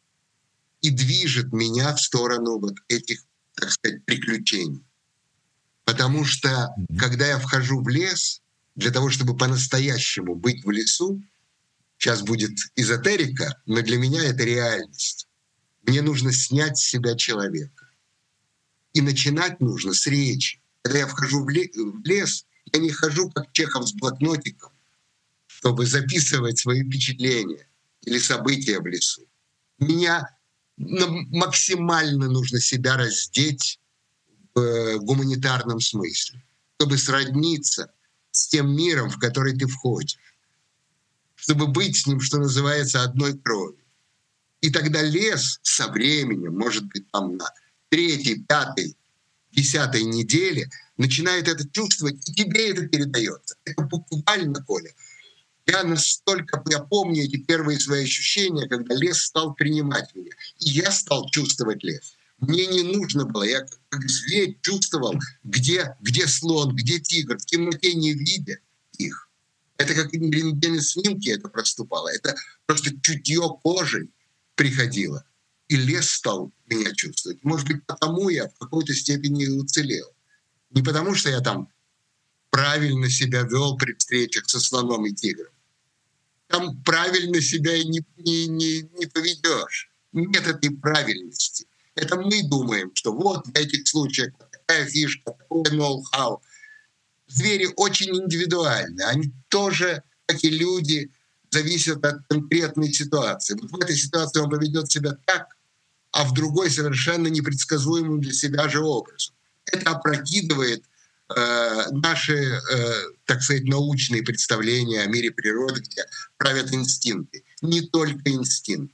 и движет меня в сторону вот этих, так сказать, приключений. Потому что, когда я вхожу в лес, для того, чтобы по-настоящему быть в лесу, сейчас будет эзотерика, но для меня это реальность. Мне нужно снять с себя человека. И начинать нужно с речи. Когда я вхожу в лес, я не хожу как Чехов с блокнотиком, чтобы записывать свои впечатления или события в лесу. Меня максимально нужно себя раздеть в гуманитарном смысле, чтобы сродниться с тем миром, в который ты входишь, чтобы быть с ним, что называется, одной кровью. И тогда лес со временем, может быть, там на третьей, пятой, десятой неделе начинает это чувствовать, и тебе это передается. Это буквально, Коля. Я настолько, я помню эти первые свои ощущения, когда лес стал принимать меня. И я стал чувствовать лес. Мне не нужно было, я как зверь чувствовал, где, где слон, где тигр, в темноте не видя их. Это как на рентгене снимки это проступало. Это просто чутье кожей приходило. И лес стал меня чувствовать. Может быть, потому я в какой-то степени уцелел. Не потому, что я там правильно себя вел при встречах со слоном и тигром. Там правильно себя и не, не, не, не поведешь. Нет этой правильности. Это мы думаем, что вот в этих случаях такая фишка, такое ноу-хау. Звери очень индивидуальны. Они тоже, как и люди, зависят от конкретной ситуации. Вот в этой ситуации он поведет себя так, а в другой совершенно непредсказуемым для себя же образом. Это опрокидывает э, наши, э, так сказать, научные представления о мире природы, где правят инстинкты. Не только инстинкты.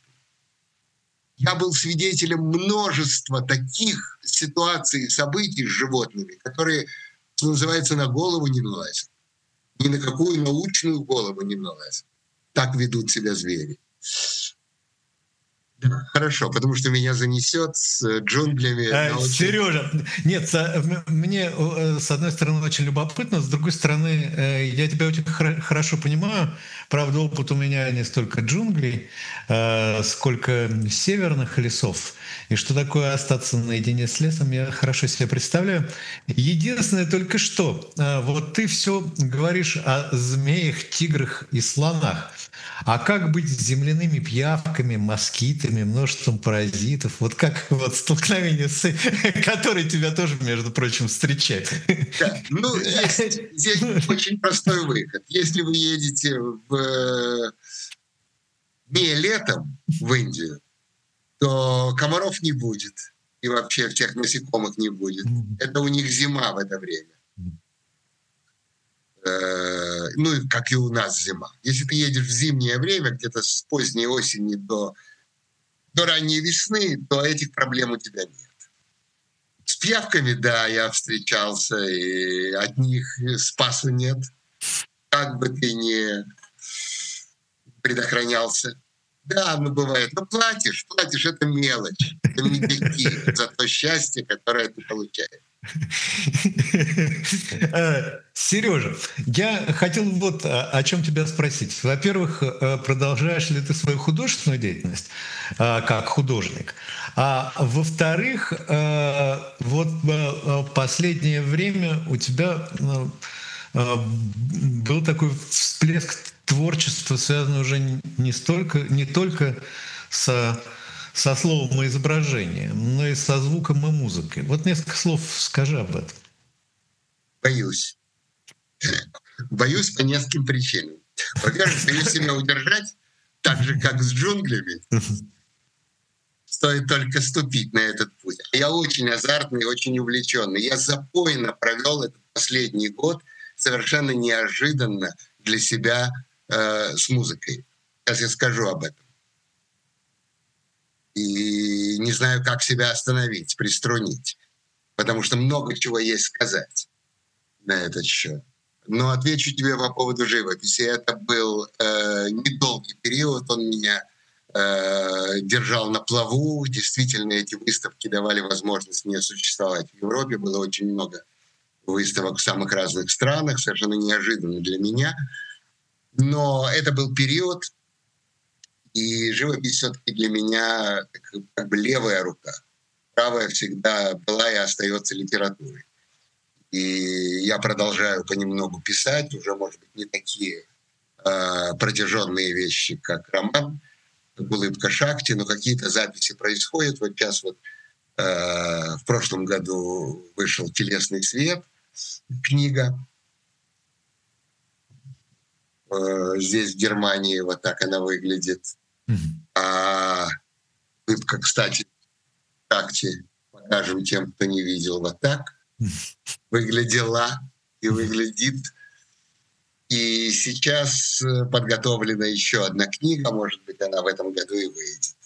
Я был свидетелем множества таких ситуаций и событий с животными, которые, что называется, на голову не налазят. Ни на какую научную голову не налазят. Так ведут себя звери. Хорошо, потому что меня занесет с джунглями. А, очень... Сережа, нет, мне с одной стороны очень любопытно, с другой стороны я тебя очень хорошо понимаю. Правда, опыт у меня не столько джунглей, сколько северных лесов. И что такое остаться наедине с лесом, я хорошо себе представляю. Единственное только что, вот ты все говоришь о змеях, тиграх и слонах. А как быть с земляными пиявками, москитами, множеством паразитов? Вот как вот столкновение с... которые тебя тоже, между прочим, встречают? Да, ну, есть, здесь очень простой выход. Если вы едете в... не летом в Индию, то комаров не будет. И вообще всех насекомых не будет. Это у них зима в это время. Ну, как и у нас зима. Если ты едешь в зимнее время, где-то с поздней осени до, до ранней весны, то этих проблем у тебя нет. С пиявками, да, я встречался, и от них спасу нет. Как бы ты ни предохранялся. Да, ну бывает. Но платишь, платишь, это мелочь. Это медики за то счастье, которое ты получаешь. Сережа, я хотел вот о о чем тебя спросить. Во-первых, э, продолжаешь ли ты свою художественную деятельность а, как художник? А во-вторых, э, вот э, последнее время у тебя э, э, был такой всплеск творчества, связанный уже не столько, не только со со словом и изображением, но и со звуком и музыкой. Вот несколько слов скажи об этом. Боюсь. Боюсь по нескольким причинам. Во-первых, боюсь себя удержать, так же, как с джунглями. Стоит только ступить на этот путь. Я очень азартный, очень увлеченный. Я запойно провел этот последний год совершенно неожиданно для себя э, с музыкой. Сейчас я скажу об этом. И не знаю, как себя остановить, приструнить, потому что много чего есть сказать на этот счет. Но отвечу тебе по поводу живописи. Это был э, недолгий период, он меня э, держал на плаву. Действительно, эти выставки давали возможность мне существовать в Европе. Было очень много выставок в самых разных странах, совершенно неожиданно для меня. Но это был период, и живопись все-таки для меня как, как бы левая рука. Правая всегда была и остается литературой. И я продолжаю понемногу писать, уже, может быть, не такие э, протяженные вещи, как роман, как «Улыбка Шакти», но какие-то записи происходят. Вот сейчас вот э, в прошлом году вышел «Телесный свет», книга. Э, здесь, в Германии, вот так она выглядит. А «Улыбка», кстати, Шакти, покажем тем, кто не видел, вот так выглядела и выглядит. И сейчас подготовлена еще одна книга, может быть, она в этом году и выйдет.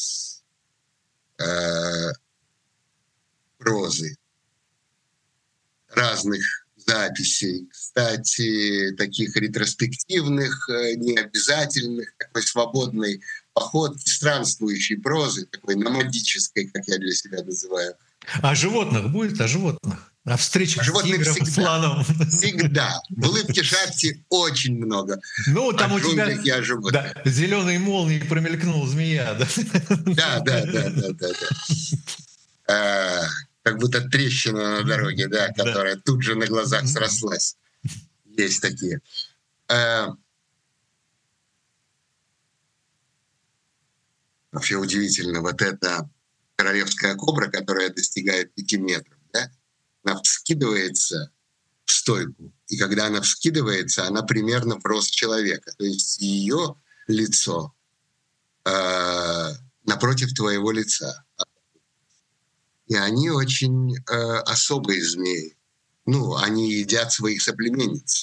Э, прозы. Разных записей. Кстати, таких ретроспективных, необязательных, такой свободной походки, странствующей прозы, такой номадической, как я для себя называю. О животных будет? О животных? О встречах О с тигром, всегда. слоном? Всегда. В «Улыбке Шакти» очень много. Ну, там о у тебя джунглях и о животных. Да, зеленой молнией промелькнула змея. Да, да, да, да, да. да, да. А, как будто трещина на дороге, да, которая да. тут же на глазах срослась. Есть такие. А, вообще удивительно, вот эта королевская кобра, которая достигает пяти метров, да, она вскидывается в стойку. И когда она вскидывается, она примерно в рост человека. То есть ее лицо э, напротив твоего лица. И они очень э, особые змеи. Ну, они едят своих соплеменниц.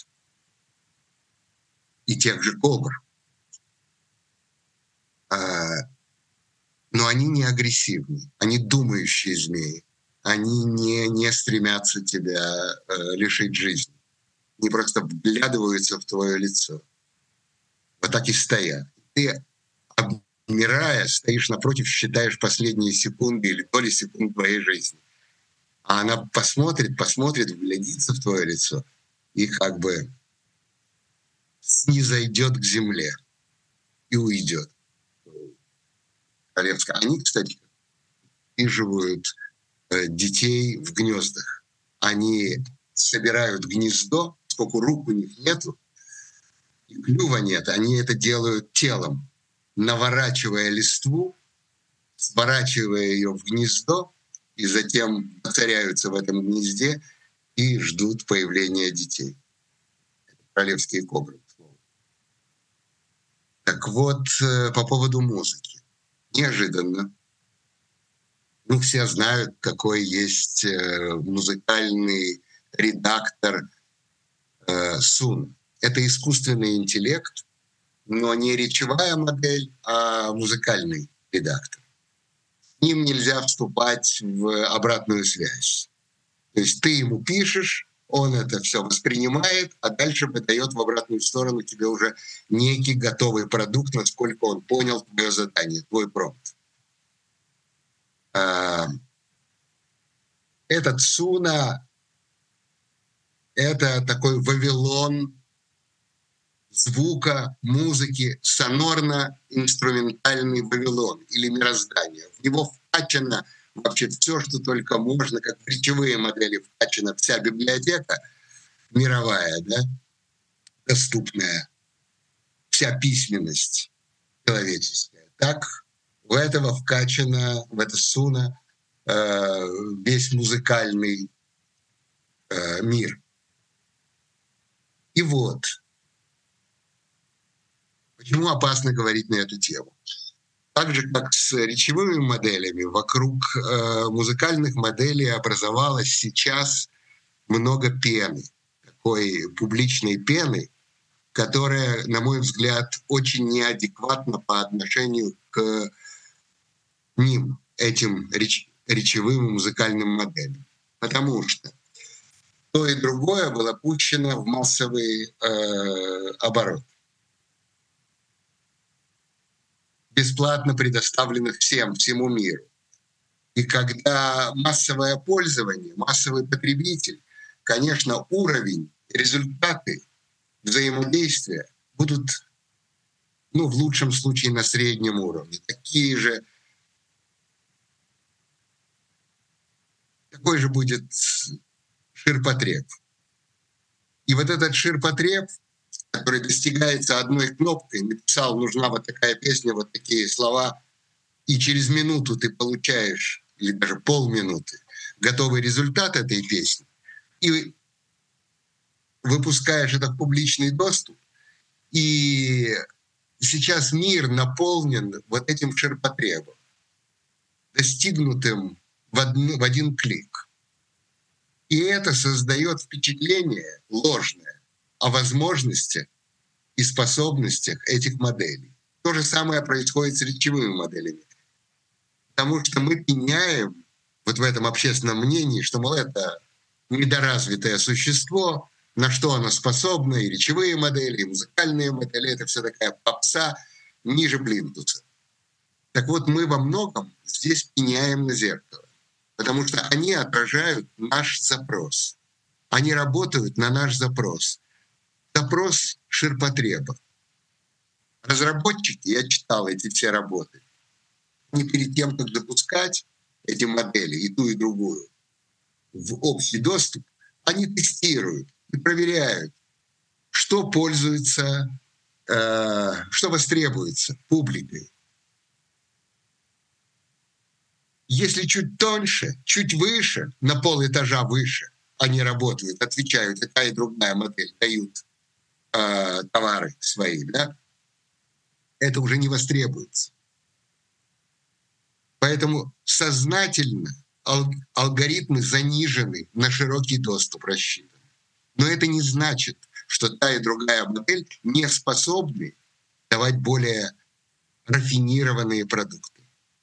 И тех же кобр. Э, но они не агрессивны. Они думающие змеи. Они не, не стремятся тебя э, лишить жизни. Они просто вглядываются в твое лицо. Вот так и стоят. Ты, обмирая, стоишь напротив, считаешь последние секунды или доли секунд твоей жизни. А она посмотрит, посмотрит, вглядится в твое лицо и как бы снизойдет к земле и уйдет. Королевская. Они, кстати, присаживают детей в гнездах. Они собирают гнездо, поскольку рук у них нету, и клюва нет, они это делают телом, наворачивая листву, сворачивая ее в гнездо, и затем воцаряются в этом гнезде и ждут появления детей. Это королевские кобры. Так вот, по поводу музыки. Неожиданно. Ну, все знают, какой есть музыкальный редактор э, Сун. Это искусственный интеллект, но не речевая модель, а музыкальный редактор. С ним нельзя вступать в обратную связь. То есть ты ему пишешь, он это все воспринимает, а дальше выдает в обратную сторону тебе уже некий готовый продукт, насколько он понял твое задание, твой промпт. Этот Суна — это такой Вавилон звука, музыки, сонорно-инструментальный Вавилон или мироздание. В него вкачано вообще все, что только можно, как в речевые модели вкачана вся библиотека мировая, да, доступная, вся письменность человеческая. Так в этого вкачано, в это Суна, э, весь музыкальный э, мир. И вот, почему опасно говорить на эту тему? Так же, как с речевыми моделями, вокруг э, музыкальных моделей образовалось сейчас много пены, такой публичной пены, которая, на мой взгляд, очень неадекватна по отношению к ним, этим реч, речевым и музыкальным моделям. Потому что то и другое было пущено в массовый э, оборот. Бесплатно предоставленных всем, всему миру. И когда массовое пользование, массовый потребитель, конечно, уровень, результаты взаимодействия будут, ну, в лучшем случае, на среднем уровне. Такие же, такой же будет ширпотреб. И вот этот ширпотреб, который достигается одной кнопкой, написал, нужна вот такая песня, вот такие слова, и через минуту ты получаешь, или даже полминуты, готовый результат этой песни, и выпускаешь это в публичный доступ. И сейчас мир наполнен вот этим ширпотребом, достигнутым в, одну, в один клик. И это создает впечатление ложное о возможностях и способностях этих моделей. То же самое происходит с речевыми моделями. Потому что мы пеняем вот в этом общественном мнении, что, мол, это недоразвитое существо, на что оно способно, и речевые модели, и музыкальные модели — это все такая попса ниже плинтуса. Так вот, мы во многом здесь пеняем на зеркало, потому что они отражают наш запрос. Они работают на наш запрос. Запрос ширпотреба. Разработчики, я читал эти все работы, они перед тем, как запускать эти модели, и ту, и другую, в общий доступ, они тестируют и проверяют, что пользуется, э, что востребуется публикой. Если чуть тоньше, чуть выше, на полэтажа выше они работают, отвечают, и та, и другая модель дают э, товары свои, да, это уже не востребуется. Поэтому сознательно ал- алгоритмы занижены, на широкий доступ рассчитаны. Но это не значит, что та и другая модель не способны давать более рафинированные продукты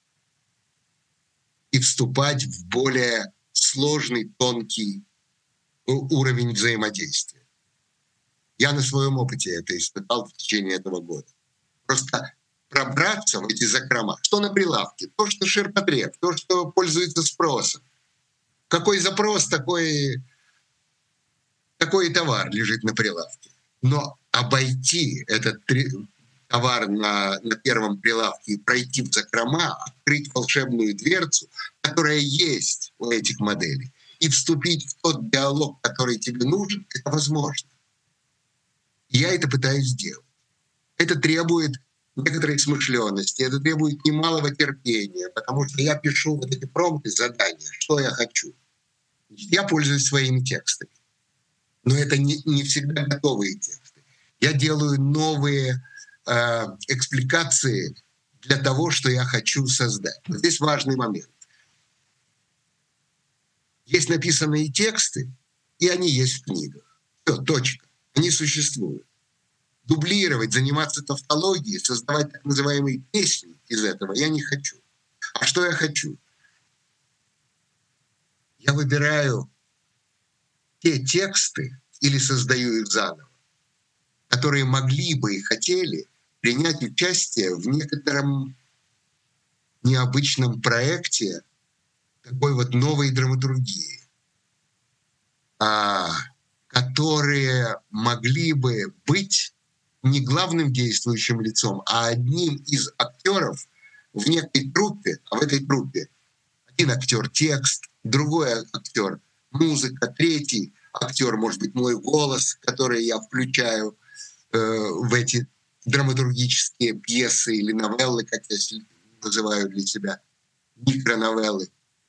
и вступать в более сложный, тонкий уровень взаимодействия. Я на своем опыте это испытал в течение этого года. Просто пробраться в эти закрома. Что на прилавке? То, что ширпотреб, то, что пользуется спросом. Какой запрос, такой, такой товар лежит на прилавке. Но обойти этот товар на, на первом прилавке и пройти в закрома, открыть волшебную дверцу, которая есть у этих моделей, и вступить в тот диалог, который тебе нужен, это возможно. Я это пытаюсь сделать. Это требует некоторой смышленности, это требует немалого терпения, потому что я пишу вот эти промпты, задания, что я хочу. Я пользуюсь своими текстами. Но это не, не всегда готовые тексты. Я делаю новые э, экспликации для того, что я хочу создать. Вот здесь важный момент. Есть написанные тексты, и они есть в книгах. Все, точка. Они существуют. Дублировать, заниматься тавтологией, создавать так называемые песни из этого я не хочу. А что я хочу? Я выбираю те тексты или создаю их заново, которые могли бы и хотели принять участие в некотором необычном проекте такой вот новой драматургии, а, которые могли бы быть не главным действующим лицом, а одним из актеров в некой труппе, а в этой труппе один актер текст, другой актер музыка, третий актер, может быть, мой голос, который я включаю э, в эти драматургические пьесы или новеллы, как я называю для себя, микроновеллы,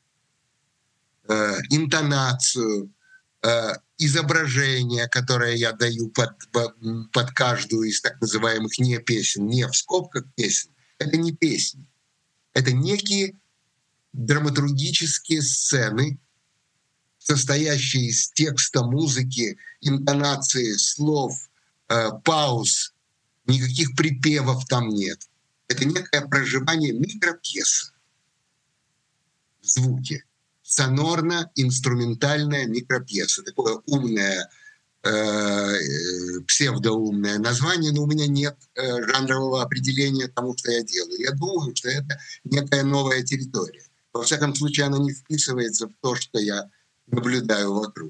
э, интонацию, э, изображение, которое я даю под, под каждую из так называемых не песен, не в скобках песен, это не песни, это некие драматургические сцены, состоящие из текста, музыки, интонации, слов, э, пауз, никаких припевов там нет. Это некое проживание микропьесы в звуке. Сонорно-инструментальная микропьеса. Такое умное, э, псевдоумное название, но у меня нет э, жанрового определения тому, что я делаю. Я думаю, что это некая новая территория. Во всяком случае, она не вписывается в то, что я наблюдаю вокруг.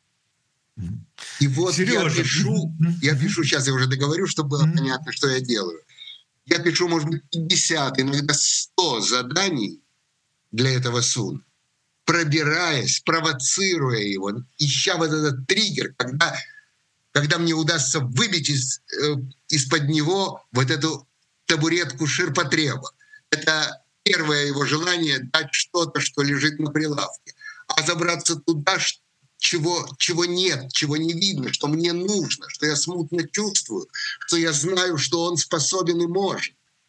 И вот Сережа. я пишу, я пишу, сейчас я уже договорю, чтобы было понятно, что я делаю. Я пишу, может быть, пятьдесят, иногда сто заданий для этого Сун, пробираясь, провоцируя его, ища вот этот триггер, когда, когда мне удастся выбить из, э, из-под него вот эту табуретку ширпотреба. Это первое его желание дать что-то, что лежит на прилавке. А забраться туда, чего, чего нет, чего не видно, что мне нужно, что я смутно чувствую, что я знаю, что он способен и может.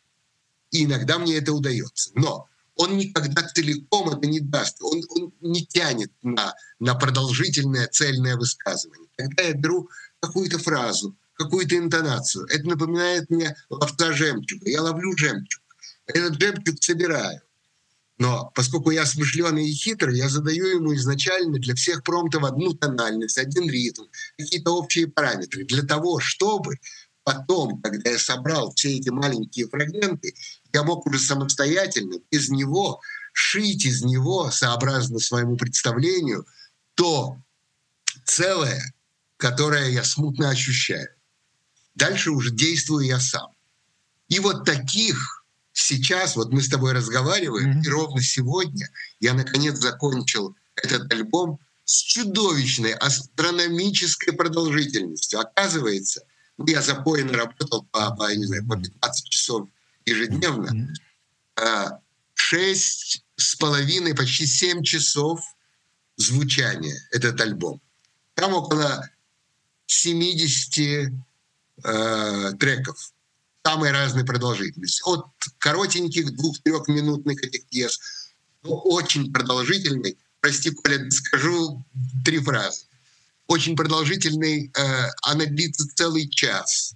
И иногда мне это удается. Но он никогда целиком это не даст. Он, он не тянет на, на продолжительное цельное высказывание. Когда я беру какую-то фразу, какую-то интонацию, это напоминает мне ловца жемчуга. Я ловлю жемчуг. Этот жемчуг собираю. Но поскольку я смышленый и хитрый, я задаю ему изначально для всех промптов одну тональность, один ритм, какие-то общие параметры. Для того, чтобы потом, когда я собрал все эти маленькие фрагменты, я мог уже самостоятельно из него шить из него, сообразно своему представлению, то целое, которое я смутно ощущаю. Дальше уже действую я сам. И вот таких сейчас, вот мы с тобой разговариваем, mm-hmm. и ровно сегодня я наконец закончил этот альбом с чудовищной астрономической продолжительностью. Оказывается, я запойно работал по, по, не знаю, по пятнадцать часов ежедневно, mm-hmm. шесть с половиной, почти семь часов звучания этот альбом. Там около семьдесят э, треков. Самой разной продолжительности. От коротеньких двух-трехминутных этих пьес до очень продолжительной, прости, Коля, скажу три фразы, очень продолжительной, э, она длится целый час.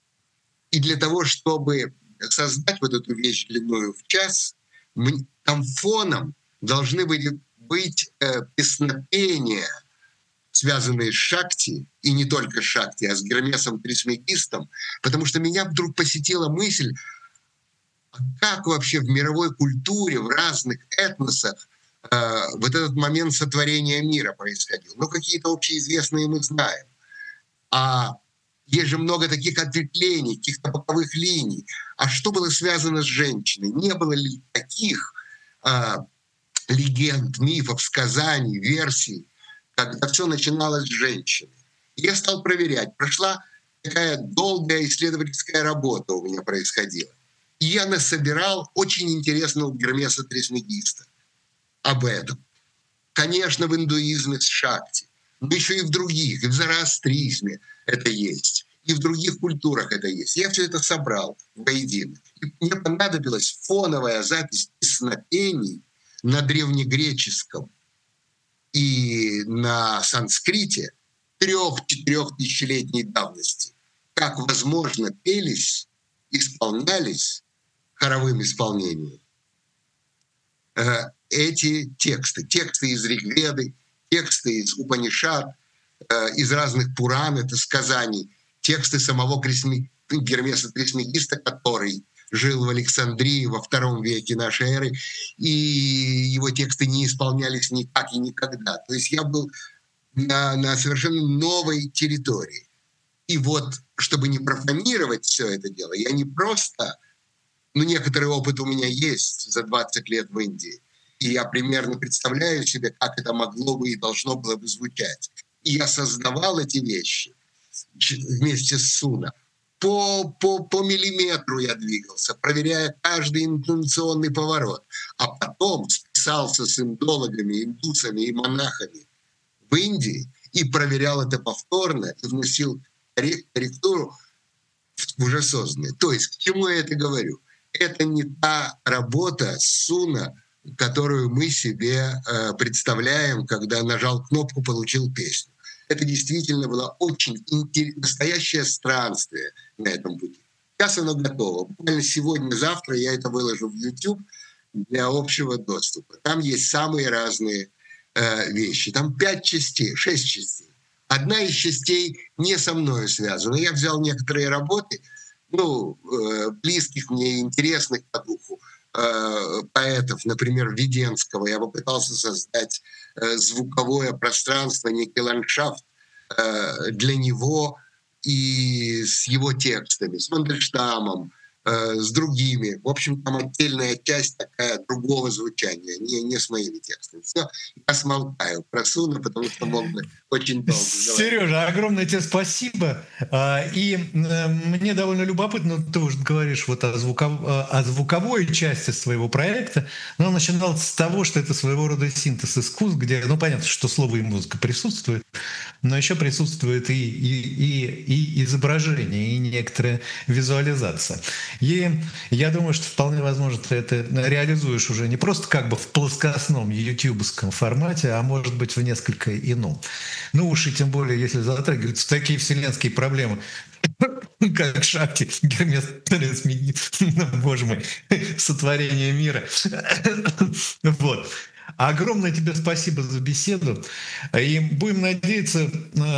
И для того, чтобы создать вот эту вещь длиною в час, мы, там фоном должны были быть э, песнопения, связанные с Шакти, и не только с Шакти, а с Гермесом Трисмегистом, потому что меня вдруг посетила мысль, а как вообще в мировой культуре, в разных этносах э, вот этот момент сотворения мира происходил. Ну, какие-то общеизвестные мы знаем. А есть же много таких ответвлений, каких-то боковых линий. А что было связано с женщиной? Не было ли таких э, легенд, мифов, сказаний, версий, когда все начиналось с женщины? И я стал проверять. Прошла такая долгая исследовательская работа у меня происходила. И я насобирал очень интересного Гермеса Трисмегиста об этом. Конечно, в индуизме с Шакти, но еще и в других, и в зороастризме это есть, и в других культурах это есть. Я все это собрал воедино. И мне понадобилась фоновая запись песнопений на древнегреческом и на санскрите трех-четырех тысячелетней давности. Как, возможно, пелись, исполнялись хоровым исполнением э, эти тексты. Тексты из Ригведы, тексты из Упанишад, э, из разных Пуран, это сказаний, тексты самого Крисми, Гермеса Трисмегиста, который жил в Александрии во втором веке нашей эры, и его тексты не исполнялись никак и никогда. То есть я был на, на совершенно новой территории. И вот, чтобы не профанировать все это дело, я не просто... Ну, некоторый опыт у меня есть за двадцать лет в Индии. И я примерно представляю себе, как это могло бы и должно было бы звучать. И я создавал эти вещи вместе с Суна. По, по, по миллиметру я двигался, проверяя каждый интонационный поворот. А потом списался с индологами, индусами и монахами в Индии и проверял это повторно и вносил корректуру в уже созданное. То есть, к чему я это говорю? Это не та работа Суна, которую мы себе э, представляем, когда нажал кнопку, получил песню. Это действительно было очень интерес... настоящее странствие на этом пути. Сейчас оно готово. Буквально сегодня-завтра я это выложу в YouTube для общего доступа. Там есть самые разные э, вещи. Там пять частей, шесть частей. Одна из частей не со мною связана. Я взял некоторые работы, ну, э, близких мне и интересных по духу э, поэтов, например, Веденского. Я попытался создать э, звуковое пространство, некий ландшафт э, для него и с его текстами, с Мандельштамом, э, с другими. В общем, там отдельная часть такая другого звучания, не, не с моими текстами. Все, я смолкаю про Суна, потому что мог бы очень долго говорить. Сережа, огромное тебе спасибо. И мне довольно любопытно, ты уже говоришь вот о, звуков... о звуковой части своего проекта, но он начинал с того, что это своего рода синтез искусств, где, ну, понятно, что слово и музыка присутствует, но еще присутствует и, и, и, и изображение, и некоторая визуализация. И я думаю, что вполне возможно ты это реализуешь уже не просто как бы в плоскостном ютубовском формате, а может быть в несколько ином. Ну уж и тем более, если затрагиваются такие вселенские проблемы, как Шакти, Гермес Трансмегит, боже мой, сотворение мира. Вот. Огромное тебе спасибо за беседу. И будем надеяться,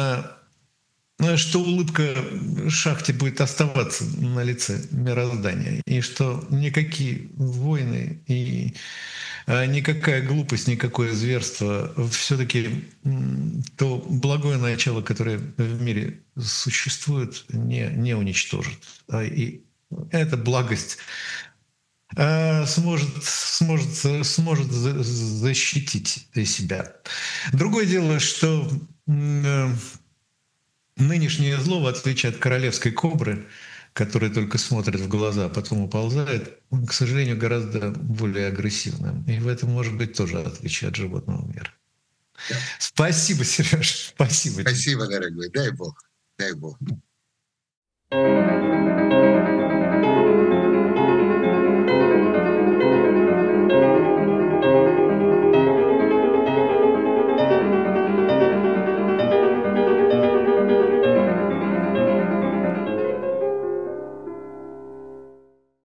что улыбка Шакти будет оставаться на лице мироздания, и что никакие войны и никакая глупость, никакое зверство, все-таки то благое начало, которое в мире существует, не, не уничтожит. И эта благость сможет, сможет, сможет защитить себя. Другое дело, что нынешнее зло, в отличие от королевской кобры, которая только смотрит в глаза, а потом уползает, он, к сожалению, гораздо более агрессивным. И в этом может быть тоже отличие от животного мира. Да. Спасибо, Сереж. Спасибо. Спасибо, тебе. Дорогой. Дай Бог. Дай Бог.